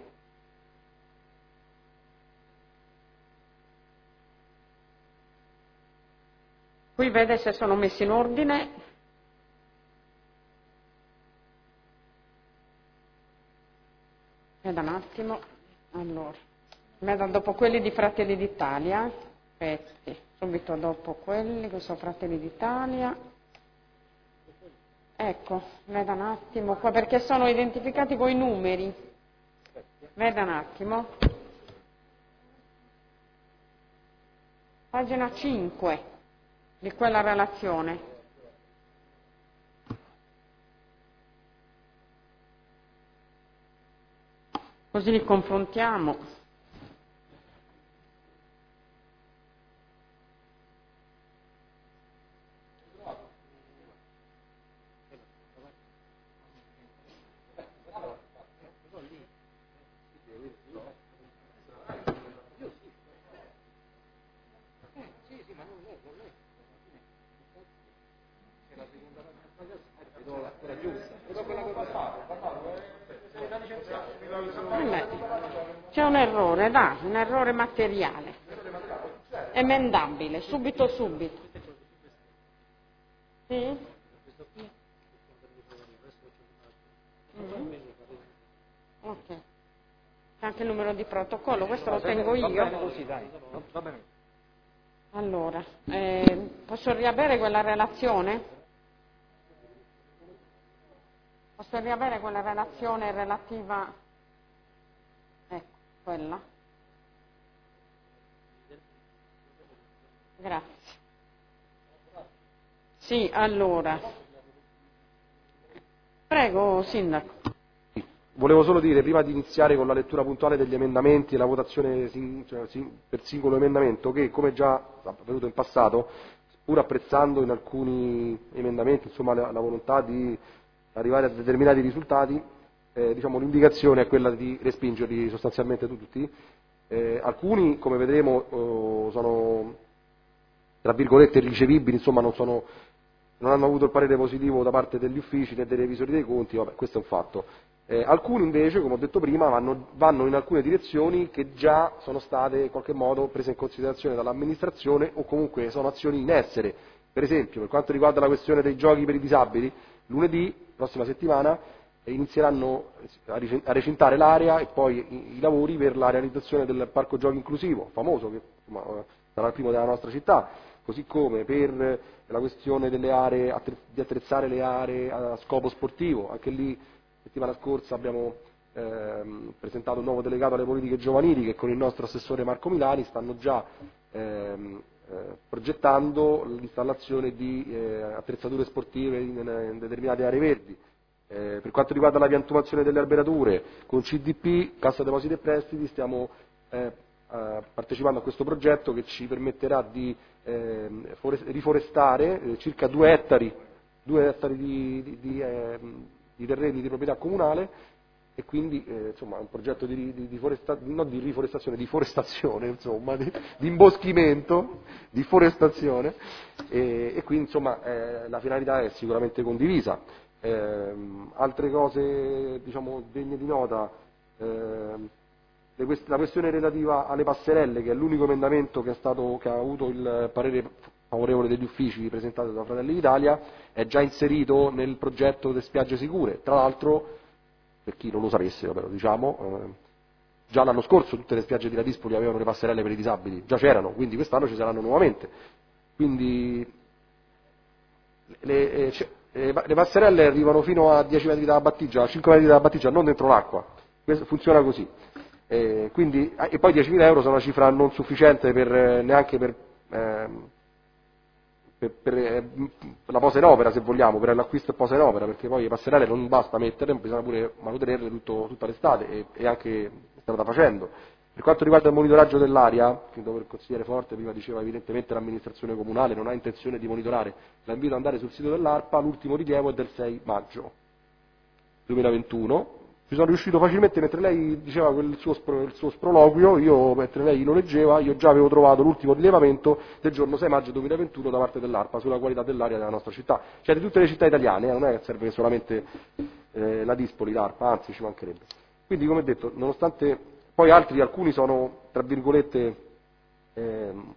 Qui vede se sono messi in ordine. Veda un attimo, allora, veda dopo quelli di Fratelli d'Italia, aspetti, subito dopo quelli che sono Fratelli d'Italia, ecco, veda un attimo, qua perché sono identificati con i numeri, veda un attimo, pagina cinque di quella relazione. Così li confrontiamo. C'è un errore, dai, un errore materiale, emendabile, subito subito. Sì? Mm. Ok. C'è anche il numero di protocollo, questo lo tengo io.
Va bene così, dai. Va bene.
Allora, eh, posso riavere quella relazione? Posso riavere quella relazione relativa... Ecco, quella. Grazie. Sì, allora. Prego, Sindaco.
Volevo solo dire, prima di iniziare con la lettura puntuale degli emendamenti e la votazione sin- cioè, sin- per singolo emendamento, che come già avvenuto in passato, pur apprezzando in alcuni emendamenti insomma, la, la volontà di arrivare a determinati risultati, eh, diciamo, l'indicazione è quella di respingerli sostanzialmente tutti. Eh, alcuni, come vedremo, eh, sono tra virgolette ricevibili, insomma non, sono, non hanno avuto il parere positivo da parte degli uffici né dei revisori dei conti, vabbè, questo è un fatto. Eh, alcuni invece, come ho detto prima, vanno, vanno in alcune direzioni che già sono state in qualche modo prese in considerazione dall'amministrazione o comunque sono azioni in essere. Per esempio, per quanto riguarda la questione dei giochi per i disabili, lunedì, prossima settimana, eh, inizieranno a recintare l'area e poi i, i lavori per la realizzazione del parco giochi inclusivo, famoso, che insomma, sarà il primo della nostra città, così come per la questione delle aree, di attrezzare le aree a scopo sportivo, anche lì settimana scorsa abbiamo ehm, presentato un nuovo delegato alle politiche giovanili che con il nostro assessore Marco Milani stanno già ehm, eh, progettando l'installazione di eh, attrezzature sportive in, in determinate aree verdi. Eh, per quanto riguarda la piantumazione delle alberature, con C D P, Cassa Depositi e Prestiti, stiamo eh, eh, partecipando a questo progetto che ci permetterà di eh, riforestare eh, circa due ettari, due ettari di, di, di eh, di terreni di proprietà comunale e quindi eh, insomma, un progetto di, di, di foresta, non di riforestazione, di forestazione, insomma, di, di imboschimento, di forestazione e, e quindi insomma eh, la finalità è sicuramente condivisa. Eh, altre cose diciamo degne di nota, eh, le quest- la questione relativa alle passerelle, che è l'unico emendamento che, è stato, che ha avuto il parere favorevole degli uffici presentato da Fratelli d'Italia, è già inserito nel progetto delle spiagge sicure. Tra l'altro, per chi non lo sapesse, vabbè, lo diciamo, eh, già l'anno scorso tutte le spiagge di Ladispoli avevano le passerelle per i disabili, già c'erano, quindi quest'anno ci saranno nuovamente. Quindi le, eh, le passerelle arrivano fino a dieci metri dalla battigia, a cinque metri dalla battigia, non dentro l'acqua. Questo funziona così. Eh, quindi, e poi diecimila euro sono una cifra non sufficiente per, neanche per, eh, per, per eh, la posa in opera, se vogliamo, per l'acquisto e posa in opera, perché poi le passerelle non basta metterle, bisogna pure manutenerle tutto, tutta l'estate e, e anche strada facendo. Per quanto riguarda il monitoraggio dell'aria, che dove il consigliere Forte prima diceva evidentemente l'amministrazione comunale non ha intenzione di monitorare, la invito ad andare sul sito dell'ARPA, l'ultimo rilievo è del sei maggio duemilaventuno. Ci sono riuscito facilmente, mentre lei diceva quel suo, il suo sproloquio, io mentre lei lo leggeva, io già avevo trovato l'ultimo rilevamento del giorno sei maggio duemilaventuno da parte dell'ARPA sulla qualità dell'aria della nostra città, cioè di tutte le città italiane, eh, non è che serve solamente eh, la Dispoli, l'ARPA, anzi ci mancherebbe. Quindi come detto, nonostante poi altri, alcuni sono, tra virgolette, ehm,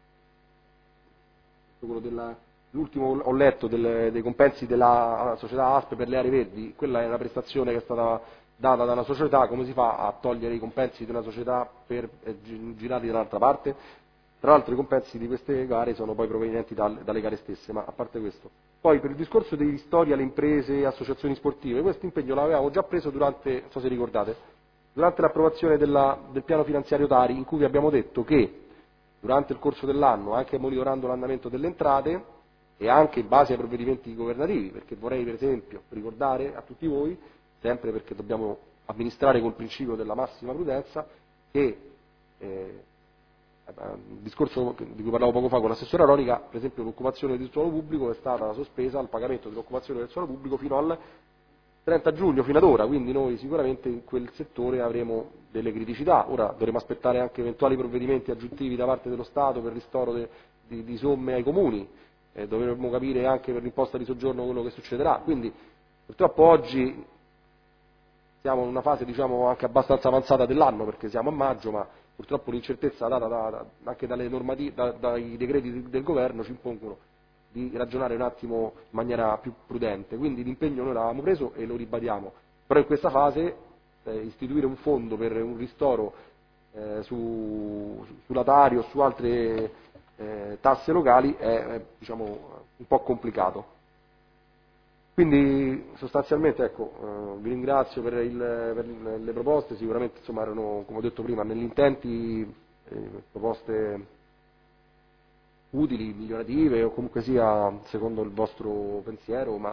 quello della, l'ultimo ho letto del, dei compensi della società A S P per le aree verdi, quella è una prestazione che è stata data da una società, come si fa a togliere i compensi di una società per eh, girarli dall'altra parte? Tra l'altro i compensi di queste gare sono poi provenienti dal, dalle gare stesse, ma a parte questo. Poi per il discorso dei ristori alle imprese e associazioni sportive, questo impegno l'avevamo già preso durante, non so se ricordate, durante l'approvazione della, del piano finanziario Tari, in cui vi abbiamo detto che durante il corso dell'anno, anche monitorando l'andamento delle entrate e anche in base ai provvedimenti governativi, perché vorrei per esempio ricordare a tutti voi, sempre perché dobbiamo amministrare col principio della massima prudenza, che eh, il discorso di cui parlavo poco fa con l'assessore Aronica, per esempio l'occupazione del suolo pubblico è stata sospesa al pagamento dell'occupazione del suolo pubblico fino al trenta giugno, fino ad ora, quindi noi sicuramente in quel settore avremo delle criticità. Ora dovremo aspettare anche eventuali provvedimenti aggiuntivi da parte dello Stato per ristoro de, di, di somme ai comuni, eh, dovremo capire anche per l'imposta di soggiorno quello che succederà. Quindi purtroppo oggi siamo in una fase diciamo anche abbastanza avanzata dell'anno, perché siamo a maggio, ma purtroppo l'incertezza data da, da, anche dalle normativi, da, dai decreti del governo ci impongono di ragionare un attimo in maniera più prudente. Quindi l'impegno noi l'avevamo preso e lo ribadiamo, però in questa fase eh, istituire un fondo per un ristoro eh, su, sulla Tari o su altre eh, tasse locali è, è diciamo, un po' complicato. Quindi sostanzialmente ecco, eh, vi ringrazio per, il, per le proposte, sicuramente insomma, erano, come ho detto prima, negli intenti eh, proposte utili, migliorative o comunque sia secondo il vostro pensiero, ma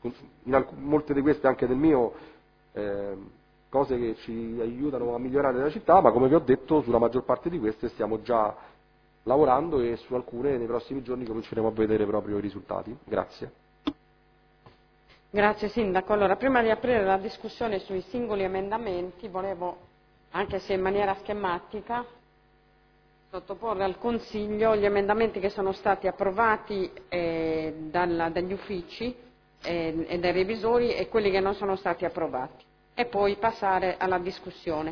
in alc- molte di queste anche del mio, eh, cose che ci aiutano a migliorare la città, ma come vi ho detto sulla maggior parte di queste stiamo già lavorando e su alcune nei prossimi giorni cominceremo a vedere proprio i risultati. Grazie.
Grazie Sindaco. Allora, prima di aprire la discussione sui singoli emendamenti, volevo, anche se in maniera schematica, sottoporre al Consiglio gli emendamenti che sono stati approvati eh, dal, dagli uffici eh, e dai revisori e quelli che non sono stati approvati, e poi passare alla discussione.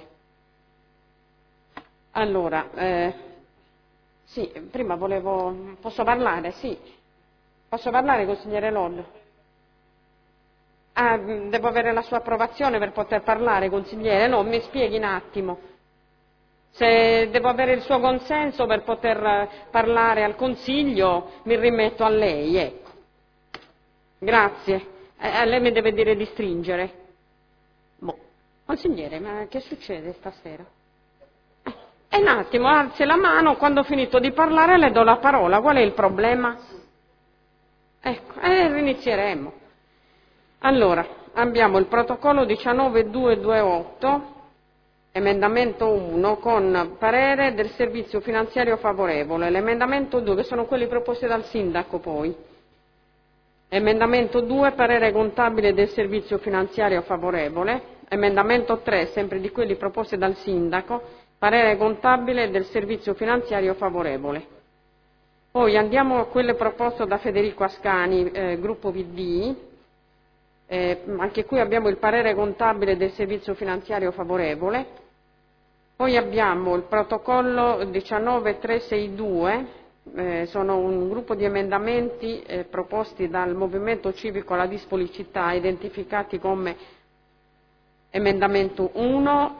Allora, eh, sì, prima volevo... Posso parlare? Sì. Posso parlare, consigliere Lollo? Ah, devo avere la sua approvazione per poter parlare, consigliere? No, mi spieghi un attimo. Se devo avere il suo consenso per poter parlare al Consiglio, mi rimetto a lei, ecco. Grazie. Eh, lei mi deve dire di stringere. Boh. Consigliere, ma che succede stasera? Eh, un attimo, alzi la mano, quando ho finito di parlare le do la parola. Qual è il problema? Ecco, e eh, inizieremo. Allora, abbiamo il protocollo diciannove duecentoventotto, emendamento uno, con parere del servizio finanziario favorevole. L'emendamento due, che sono quelli proposti dal Sindaco poi. Emendamento due, parere contabile del servizio finanziario favorevole. Emendamento tre, sempre di quelli proposti dal Sindaco, parere contabile del servizio finanziario favorevole. Poi andiamo a quelle proposte da Federico Ascani, eh, gruppo V D. Eh, anche qui abbiamo il parere contabile del servizio finanziario favorevole. Poi abbiamo il protocollo diciannove trecentosessantadue, eh, sono un gruppo di emendamenti eh, proposti dal Movimento Civico alla Dispolicità, identificati come emendamento uno,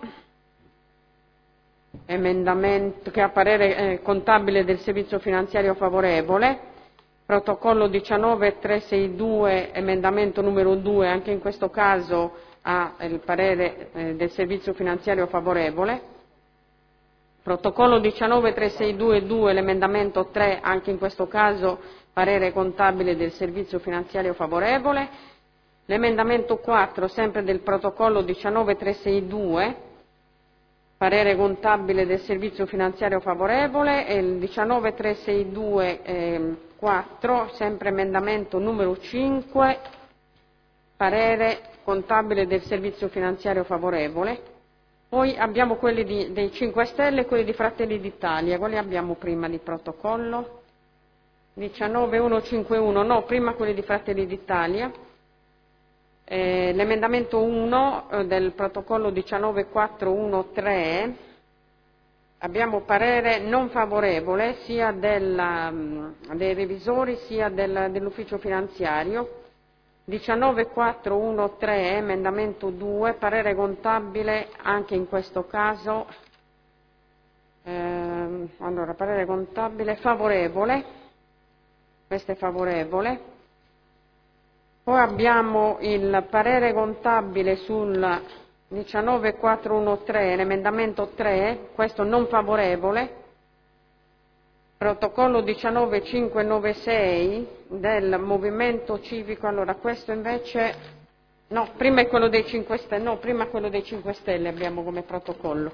emendamento che ha parere eh, contabile del servizio finanziario favorevole. Protocollo diciannove trecentosessantadue, emendamento numero due, anche in questo caso ha il parere eh, del servizio finanziario favorevole. Protocollo diciannove trecentosessantadue due, l'emendamento tre, anche in questo caso parere contabile del servizio finanziario favorevole. L'emendamento quattro, sempre del protocollo diciannove trecentosessantadue, parere contabile del servizio finanziario favorevole, e il diciannove trecentosessantadue eh, quattro, sempre emendamento numero cinque, parere contabile del servizio finanziario favorevole. Poi abbiamo quelli di, dei cinque Stelle e quelli di Fratelli d'Italia. Quali abbiamo prima di protocollo? diciannove centocinquantuno, no, prima quelli di Fratelli d'Italia. Eh, l'emendamento uno eh, del protocollo diciannove quattrocentotredici, abbiamo parere non favorevole sia della, dei revisori sia del, dell'ufficio finanziario. diciannove quattrocentotredici, emendamento due, parere contabile anche in questo caso, ehm, allora parere contabile favorevole, questo è favorevole. Poi abbiamo il parere contabile sul diciannove quattrocentotredici, l'emendamento tre, questo non favorevole. Protocollo diciannove cinquecentonovantasei del Movimento Civico, allora questo invece, no, prima è quello dei cinque Stelle, no, prima quello dei cinque Stelle abbiamo come protocollo.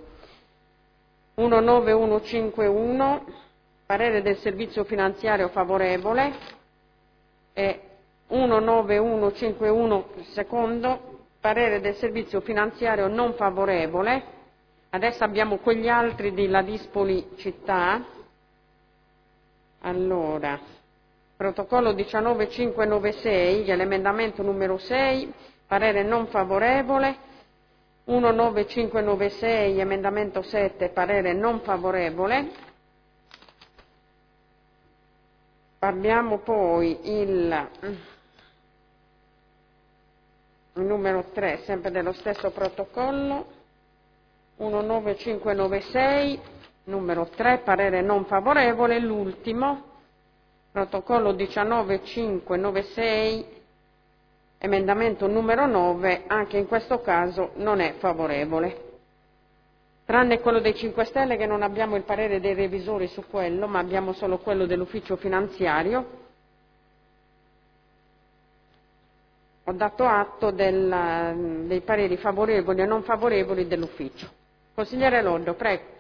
diciannove centocinquantuno, parere del servizio finanziario favorevole, e diciannove cinquantuno secondo, parere del servizio finanziario non favorevole. Adesso abbiamo quegli altri della Dispoli Città. Allora, protocollo diciannove cinquecentonovantasei, che è l'emendamento numero sei, parere non favorevole. diciannove cinquecentonovantasei, emendamento sette, parere non favorevole. Abbiamo poi il, il numero tre, sempre dello stesso protocollo, diciannove cinquecentonovantasei, numero tre, parere non favorevole. L'ultimo, protocollo diciannove cinquecentonovantasei, emendamento numero nove, anche in questo caso non è favorevole. Tranne quello dei cinque Stelle, che non abbiamo il parere dei revisori su quello, ma abbiamo solo quello dell'ufficio finanziario. ho dato atto del, dei pareri favorevoli e non favorevoli dell'ufficio. Consigliere Loddo, prego.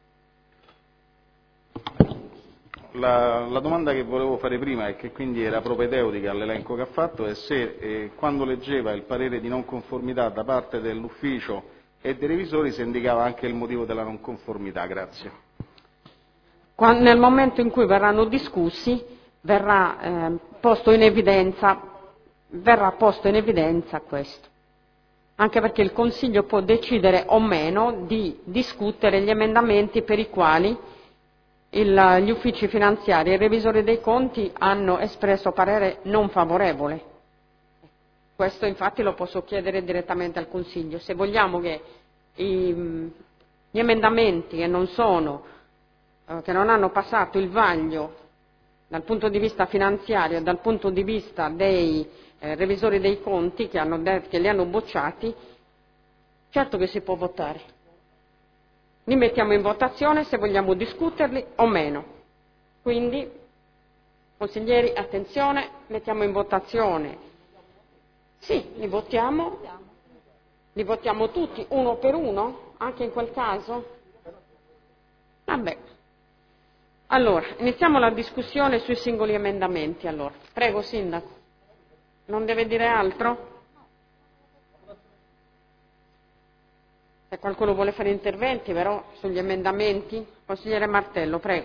La, la domanda che volevo fare prima e che quindi era propedeutica all'elenco che ha fatto è se eh, quando leggeva il parere di non conformità da parte dell'ufficio e dei revisori si indicava anche il motivo della non conformità. Grazie.
Quando, nel momento in cui verranno discussi verrà, eh, posto in evidenza, verrà posto in evidenza questo. Anche perché il Consiglio può decidere o meno di discutere gli emendamenti per i quali il, gli uffici finanziari e i revisori dei conti hanno espresso parere non favorevole. Questo infatti lo posso chiedere direttamente al Consiglio. Se vogliamo che i, gli emendamenti che non sono, eh, che non hanno passato il vaglio dal punto di vista finanziario e dal punto di vista dei eh, revisori dei conti che, hanno de- che li hanno bocciati, certo che si può votare. Li mettiamo in votazione se vogliamo discuterli o meno. Quindi, consiglieri, attenzione, mettiamo in votazione. Sì, li votiamo. Li votiamo tutti, uno per uno, anche in quel caso? Vabbè. Allora, iniziamo la discussione sui singoli emendamenti. Allora. Prego, Sindaco. Non deve dire altro? Se qualcuno vuole fare interventi, però, sugli emendamenti. Consigliere Martello, prego.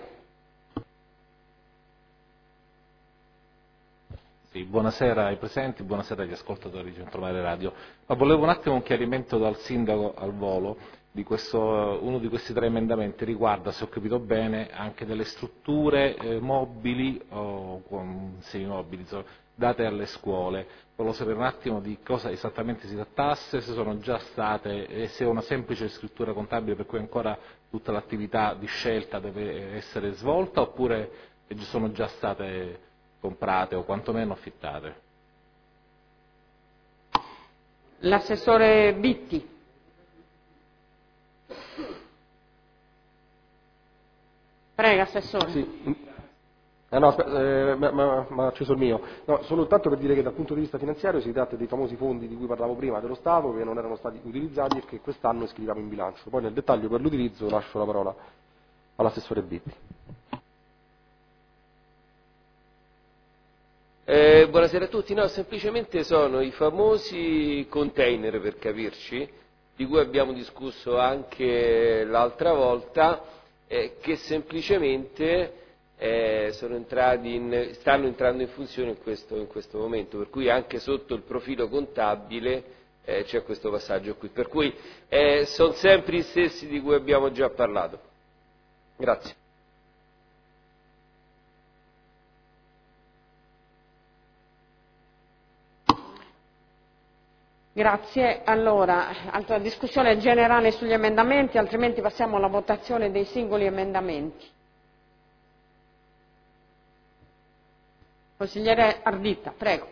Sì, buonasera ai presenti, buonasera agli ascoltatori di Centromare Radio. Ma volevo un attimo un chiarimento dal Sindaco al volo. Di questo, uno di questi tre emendamenti riguarda, se ho capito bene, anche delle strutture eh, mobili o semimobili date alle scuole. Volevo sapere un attimo di cosa esattamente si trattasse, se sono già state e se è una semplice scrittura contabile per cui ancora tutta l'attività di scelta deve essere svolta oppure sono già state comprate o quantomeno affittate.
L'assessore Bitti. Prego, Assessore.
Sì. Eh no, aspetta, eh, ma, ma, ma acceso il mio. No, soltanto per dire che dal punto di vista finanziario si tratta dei famosi fondi di cui parlavo prima dello Stato che non erano stati utilizzati e che quest'anno iscriviamo in bilancio. Poi nel dettaglio per l'utilizzo lascio la parola all'assessore Bitti.
Eh, buonasera a tutti, no, semplicemente sono i famosi container, per capirci, di cui abbiamo discusso anche l'altra volta, eh, che semplicemente eh, sono entrati in, stanno entrando in funzione in questo, in questo momento, per cui anche sotto il profilo contabile eh, c'è questo passaggio qui, per cui eh, sono sempre gli stessi di cui abbiamo già parlato. Grazie.
Grazie. Allora, altra discussione generale sugli emendamenti, altrimenti passiamo alla votazione dei singoli emendamenti. Consigliere Ardita, prego.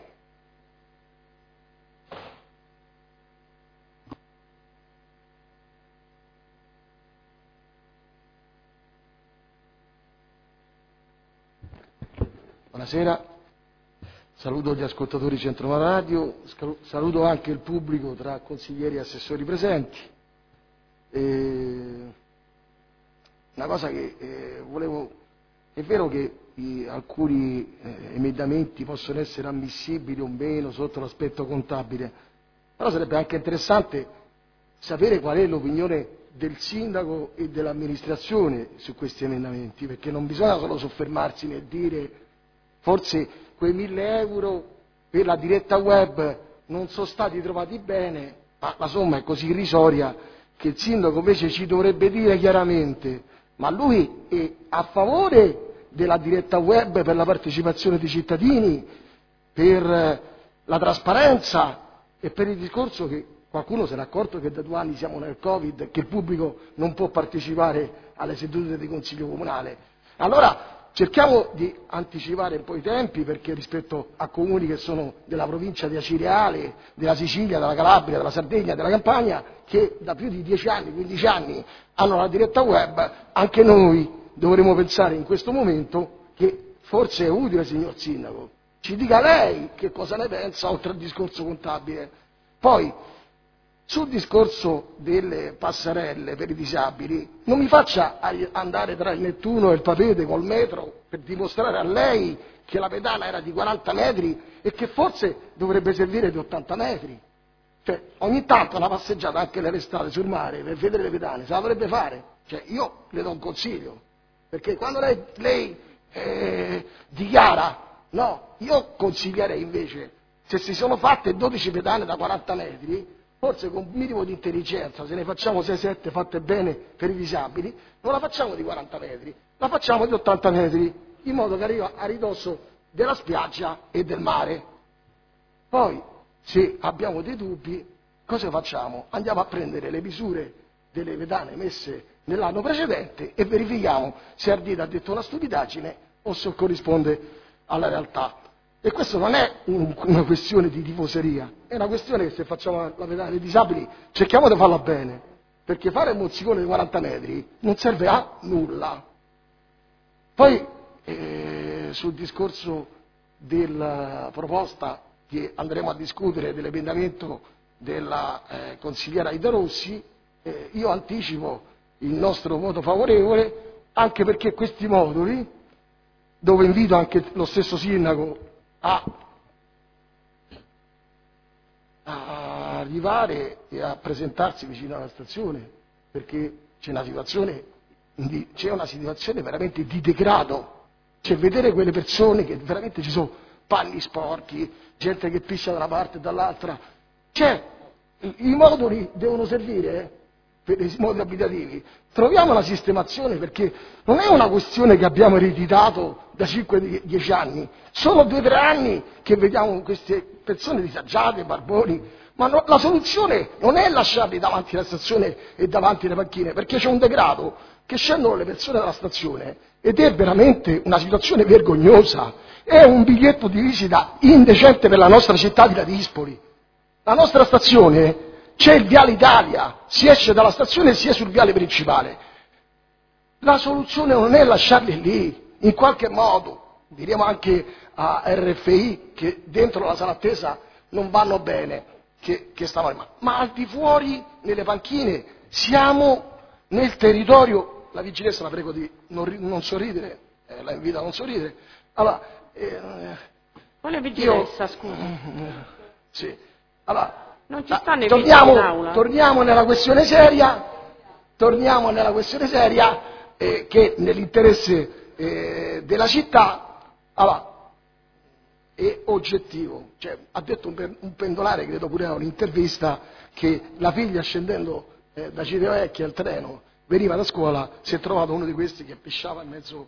Buonasera. Saluto gli ascoltatori di Centromare Radio, saluto anche il pubblico tra consiglieri e assessori presenti. E una cosa che eh, volevo, è vero che i, alcuni eh, emendamenti possono essere ammissibili o meno sotto l'aspetto contabile, però sarebbe anche interessante sapere qual è l'opinione del sindaco e dell'amministrazione su questi emendamenti, perché non bisogna solo soffermarsi nel dire forse quei mille euro per la diretta web non sono stati trovati bene, ma la somma è così irrisoria che il sindaco invece ci dovrebbe dire chiaramente, ma lui è a favore della diretta web per la partecipazione dei cittadini, per la trasparenza e per il discorso che qualcuno se n'è accorto che da due anni siamo nel Covid, che il pubblico non può partecipare alle sedute del Consiglio Comunale. Allora cerchiamo di anticipare un po' i tempi, perché rispetto a comuni che sono della provincia di Acireale, della Sicilia, della Calabria, della Sardegna, della Campania, che da più di dieci anni, quindici anni hanno la diretta web, anche noi dovremmo pensare in questo momento che forse è utile, signor Sindaco, ci dica lei che cosa ne pensa oltre al discorso contabile. Poi, sul discorso delle passerelle per i disabili, non mi faccia andare tra il Nettuno e il Papete col metro per dimostrare a lei che la pedana era di quaranta metri e che forse dovrebbe servire di ottanta metri. Cioè, ogni tanto una passeggiata anche nell'estate sul mare per vedere le pedane, se la dovrebbe fare. Cioè, io le do un consiglio, perché quando lei, lei eh, dichiara, no, io consiglierei invece, se si sono fatte dodici pedane da quaranta metri, forse con un minimo di intelligenza, se ne facciamo sei sette fatte bene per i disabili, non la facciamo di quaranta metri, la facciamo di ottanta metri, in modo che arriva a ridosso della spiaggia e del mare. Poi, se abbiamo dei dubbi, cosa facciamo? Andiamo a prendere le misure delle pedane messe nell'anno precedente e verifichiamo se Ardita ha detto una stupidaggine o se corrisponde alla realtà. E questo non è un, una questione di tifoseria, è una questione che se facciamo la pedana dei disabili cerchiamo di farla bene, perché fare un mozzicone di quaranta metri non serve a nulla. Poi eh, sul discorso della proposta che andremo a discutere dell'emendamento della eh, consigliera Ida Rossi, eh, io anticipo il nostro voto favorevole, anche perché questi moduli, dove invito anche lo stesso sindaco a, a arrivare e a presentarsi vicino alla stazione, perché c'è una situazione, di, c'è una situazione veramente di degrado, cioè vedere quelle persone che veramente ci sono panni sporchi, gente che piscia da una parte e dall'altra, cioè i moduli devono servire per i moduli abitativi, troviamo una sistemazione, perché non è una questione che abbiamo ereditato da cinque dieci anni, sono due tre anni che vediamo queste persone disagiate, barboni, ma no, la soluzione non è lasciarli davanti alla stazione e davanti alle panchine, perché c'è un degrado che scendono le persone dalla stazione ed è veramente una situazione vergognosa, è un biglietto di visita indecente per la nostra città di Ladispoli. La nostra stazione, c'è il Viale Italia, si esce dalla stazione e si è sul viale principale. La soluzione non è lasciarli lì, in qualche modo, diremo anche a R F I che dentro la sala attesa non vanno bene, che, che stanno lì, ma al di fuori, nelle panchine, siamo nel territorio, la vigilessa la prego di non, non sorridere, eh, la invito a non sorridere, allora, eh,
quale vigilessa,
io,
scusa?
Sì, allora,
non ci stanno i
torniamo,
vigili in aula?
torniamo nella questione seria, torniamo nella questione seria, eh, che nell'interesse eh, della città, allora, è oggettivo, cioè, ha detto un, un pendolare, credo pure a un'intervista, che la figlia scendendo eh, da Civitavecchia al treno, veniva da scuola, si è trovato uno di questi che pisciava in mezzo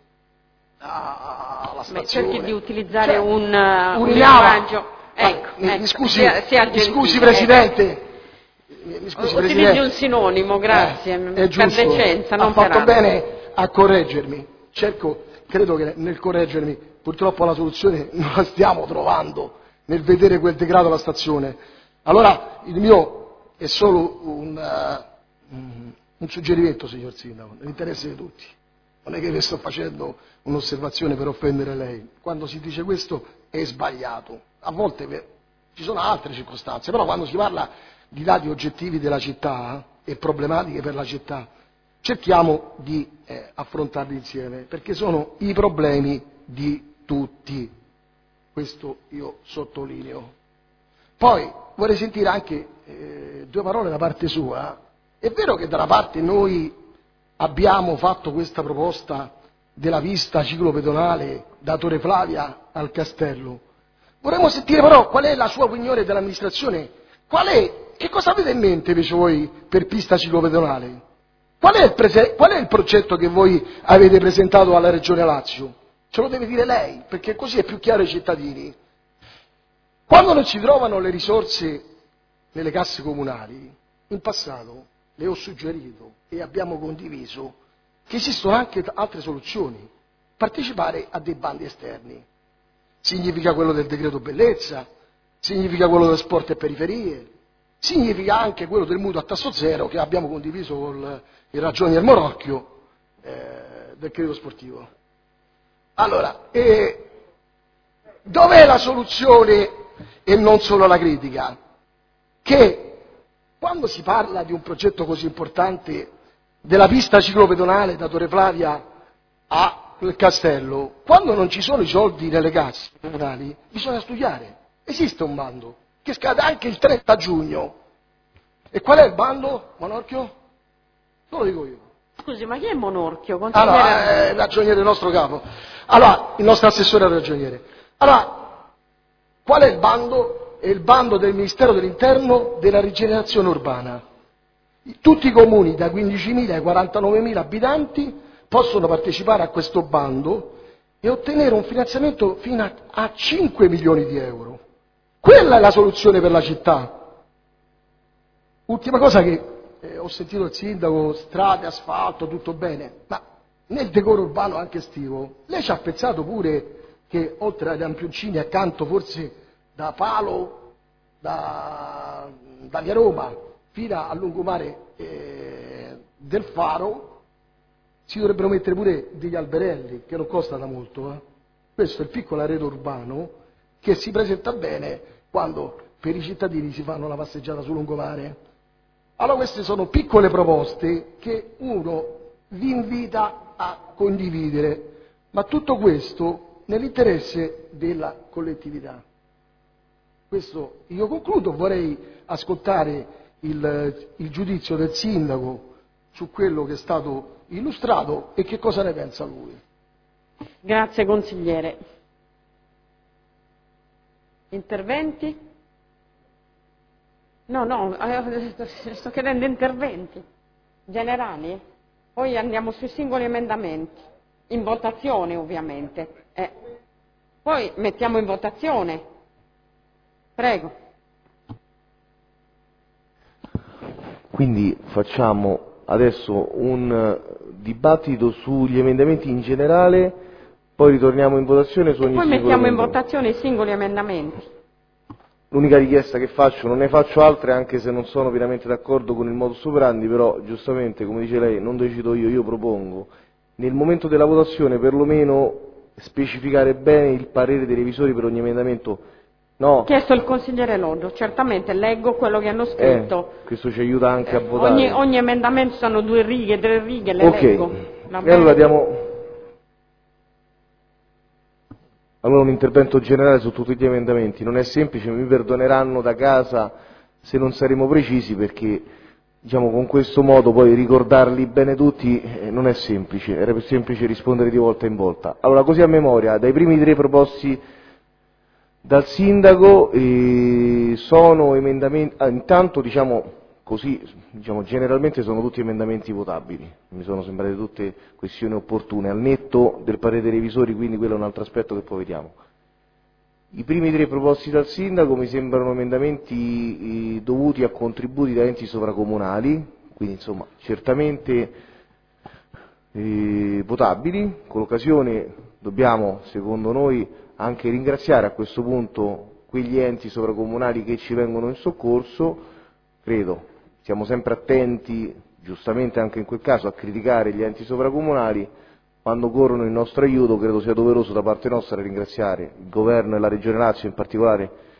alla stazione.
Beh, cerchi di utilizzare
cioè,
un, uh, un
urinava.
linguaggio. Ecco,
mi,
ecco,
mi scusi,
sia, sia
mi scusi Presidente, mi, mi scusi,
utilizzi
Presidente.
un sinonimo, grazie,
Eh, è
per
giusto,
decenza, non
ha fatto
per altro.
bene a correggermi, cerco, credo che nel correggermi purtroppo la soluzione non la stiamo trovando nel vedere quel degrado alla stazione. Allora il mio è solo un, uh, un suggerimento, signor Sindaco, nell'interesse di tutti. Non è che vi sto facendo un'osservazione per offendere lei, quando si dice questo è sbagliato, a volte per... ci sono altre circostanze, però quando si parla di dati oggettivi della città eh, e problematiche per la città, cerchiamo di eh, affrontarli insieme, perché sono i problemi di tutti, questo io sottolineo. Poi vorrei sentire anche eh, due parole da parte sua. È vero che da una parte noi abbiamo fatto questa proposta della pista ciclopedonale da Torre Flavia al Castello, vorremmo sentire però qual è la sua opinione dell'amministrazione, qual è, che cosa avete in mente invece voi per pista ciclopedonale? Qual è, il prese- qual è il progetto che voi avete presentato alla Regione Lazio? Ce lo deve dire lei, perché così è più chiaro ai cittadini. Quando non si trovano le risorse nelle casse comunali, in passato le ho suggerito e abbiamo condiviso che esistono anche altre soluzioni. Partecipare a dei bandi esterni. Significa quello del decreto bellezza, significa quello del sport e periferie, significa anche quello del mutuo a tasso zero che abbiamo condiviso con il ragionier Morocchio eh, del credito sportivo. Allora, eh, Dov'è la soluzione e non solo la critica? Che quando si parla di un progetto così importante della pista ciclopedonale da Torre Flavia a quel castello, quando non ci sono i soldi nelle casse comunali, bisogna studiare. Esiste un bando che scade anche il trenta giugno. E qual è il bando, Monorchio? Non lo dico io.
Scusi, ma chi è Monorchio? Consigliere...
Allora, è il ragioniere del nostro capo. Allora, il nostro assessore al ragioniere. Allora, qual è il bando? È il bando del Ministero dell'Interno della rigenerazione urbana. Tutti i comuni da quindicimila ai quarantanovemila abitanti possono partecipare a questo bando e ottenere un finanziamento fino a, a cinque milioni di euro. Quella è la soluzione per la città. Ultima cosa che eh, ho sentito il sindaco, strade, asfalto, tutto bene, ma nel decoro urbano anche estivo, lei ci ha pensato pure che oltre ai lampioncini accanto, forse da Palo, da, da via Roma, fino al lungomare eh, del Faro, si dovrebbero mettere pure degli alberelli, che non costano molto. Eh. Questo è il piccolo arredo urbano che si presenta bene quando per i cittadini si fanno la passeggiata sul lungomare. Allora queste sono piccole proposte che uno vi invita a condividere, ma tutto questo nell'interesse della collettività. Questo io concludo, vorrei ascoltare il, il giudizio del sindaco su quello che è stato illustrato e che cosa ne pensa lui.
Grazie consigliere. Interventi? No, no, sto chiedendo interventi generali, poi andiamo sui singoli emendamenti, in votazione ovviamente. Eh. Poi mettiamo in votazione. Prego.
Quindi facciamo adesso un dibattito sugli emendamenti in generale, poi ritorniamo in votazione su ogni
poi
singolo
mettiamo in
emendamento.
votazione i singoli emendamenti.
L'unica richiesta che faccio, non ne faccio altre anche se non sono pienamente d'accordo con il modus operandi, però giustamente, come dice lei, non decido io, io propongo. Nel momento della votazione perlomeno specificare bene il parere dei revisori per ogni emendamento. No.
Ha chiesto il consigliere Loddo, certamente leggo quello che hanno scritto.
Eh, questo ci aiuta anche a
eh,
votare.
Ogni, ogni emendamento sono due righe, tre righe, le
Ok.
leggo.
E allora diamo... Allora un intervento generale su tutti gli emendamenti, non è semplice, mi perdoneranno da casa se non saremo precisi perché diciamo con questo modo poi ricordarli bene tutti eh, non è semplice, era più semplice rispondere di volta in volta. Allora così a memoria, dai primi tre proposti dal sindaco eh, sono emendamenti, ah, intanto diciamo così, diciamo generalmente sono tutti emendamenti votabili, mi sono sembrate tutte questioni opportune, al netto del parere dei revisori, quindi quello è un altro aspetto che poi vediamo. I primi tre proposti dal sindaco mi sembrano emendamenti eh, dovuti a contributi da enti sovracomunali, quindi insomma certamente eh, votabili, con l'occasione dobbiamo secondo noi anche ringraziare a questo punto quegli enti sovracomunali che ci vengono in soccorso, credo. Siamo sempre attenti, giustamente anche in quel caso, a criticare gli enti sovracomunali, quando corrono il nostro aiuto credo sia doveroso da parte nostra ringraziare il Governo e la Regione Lazio, in particolare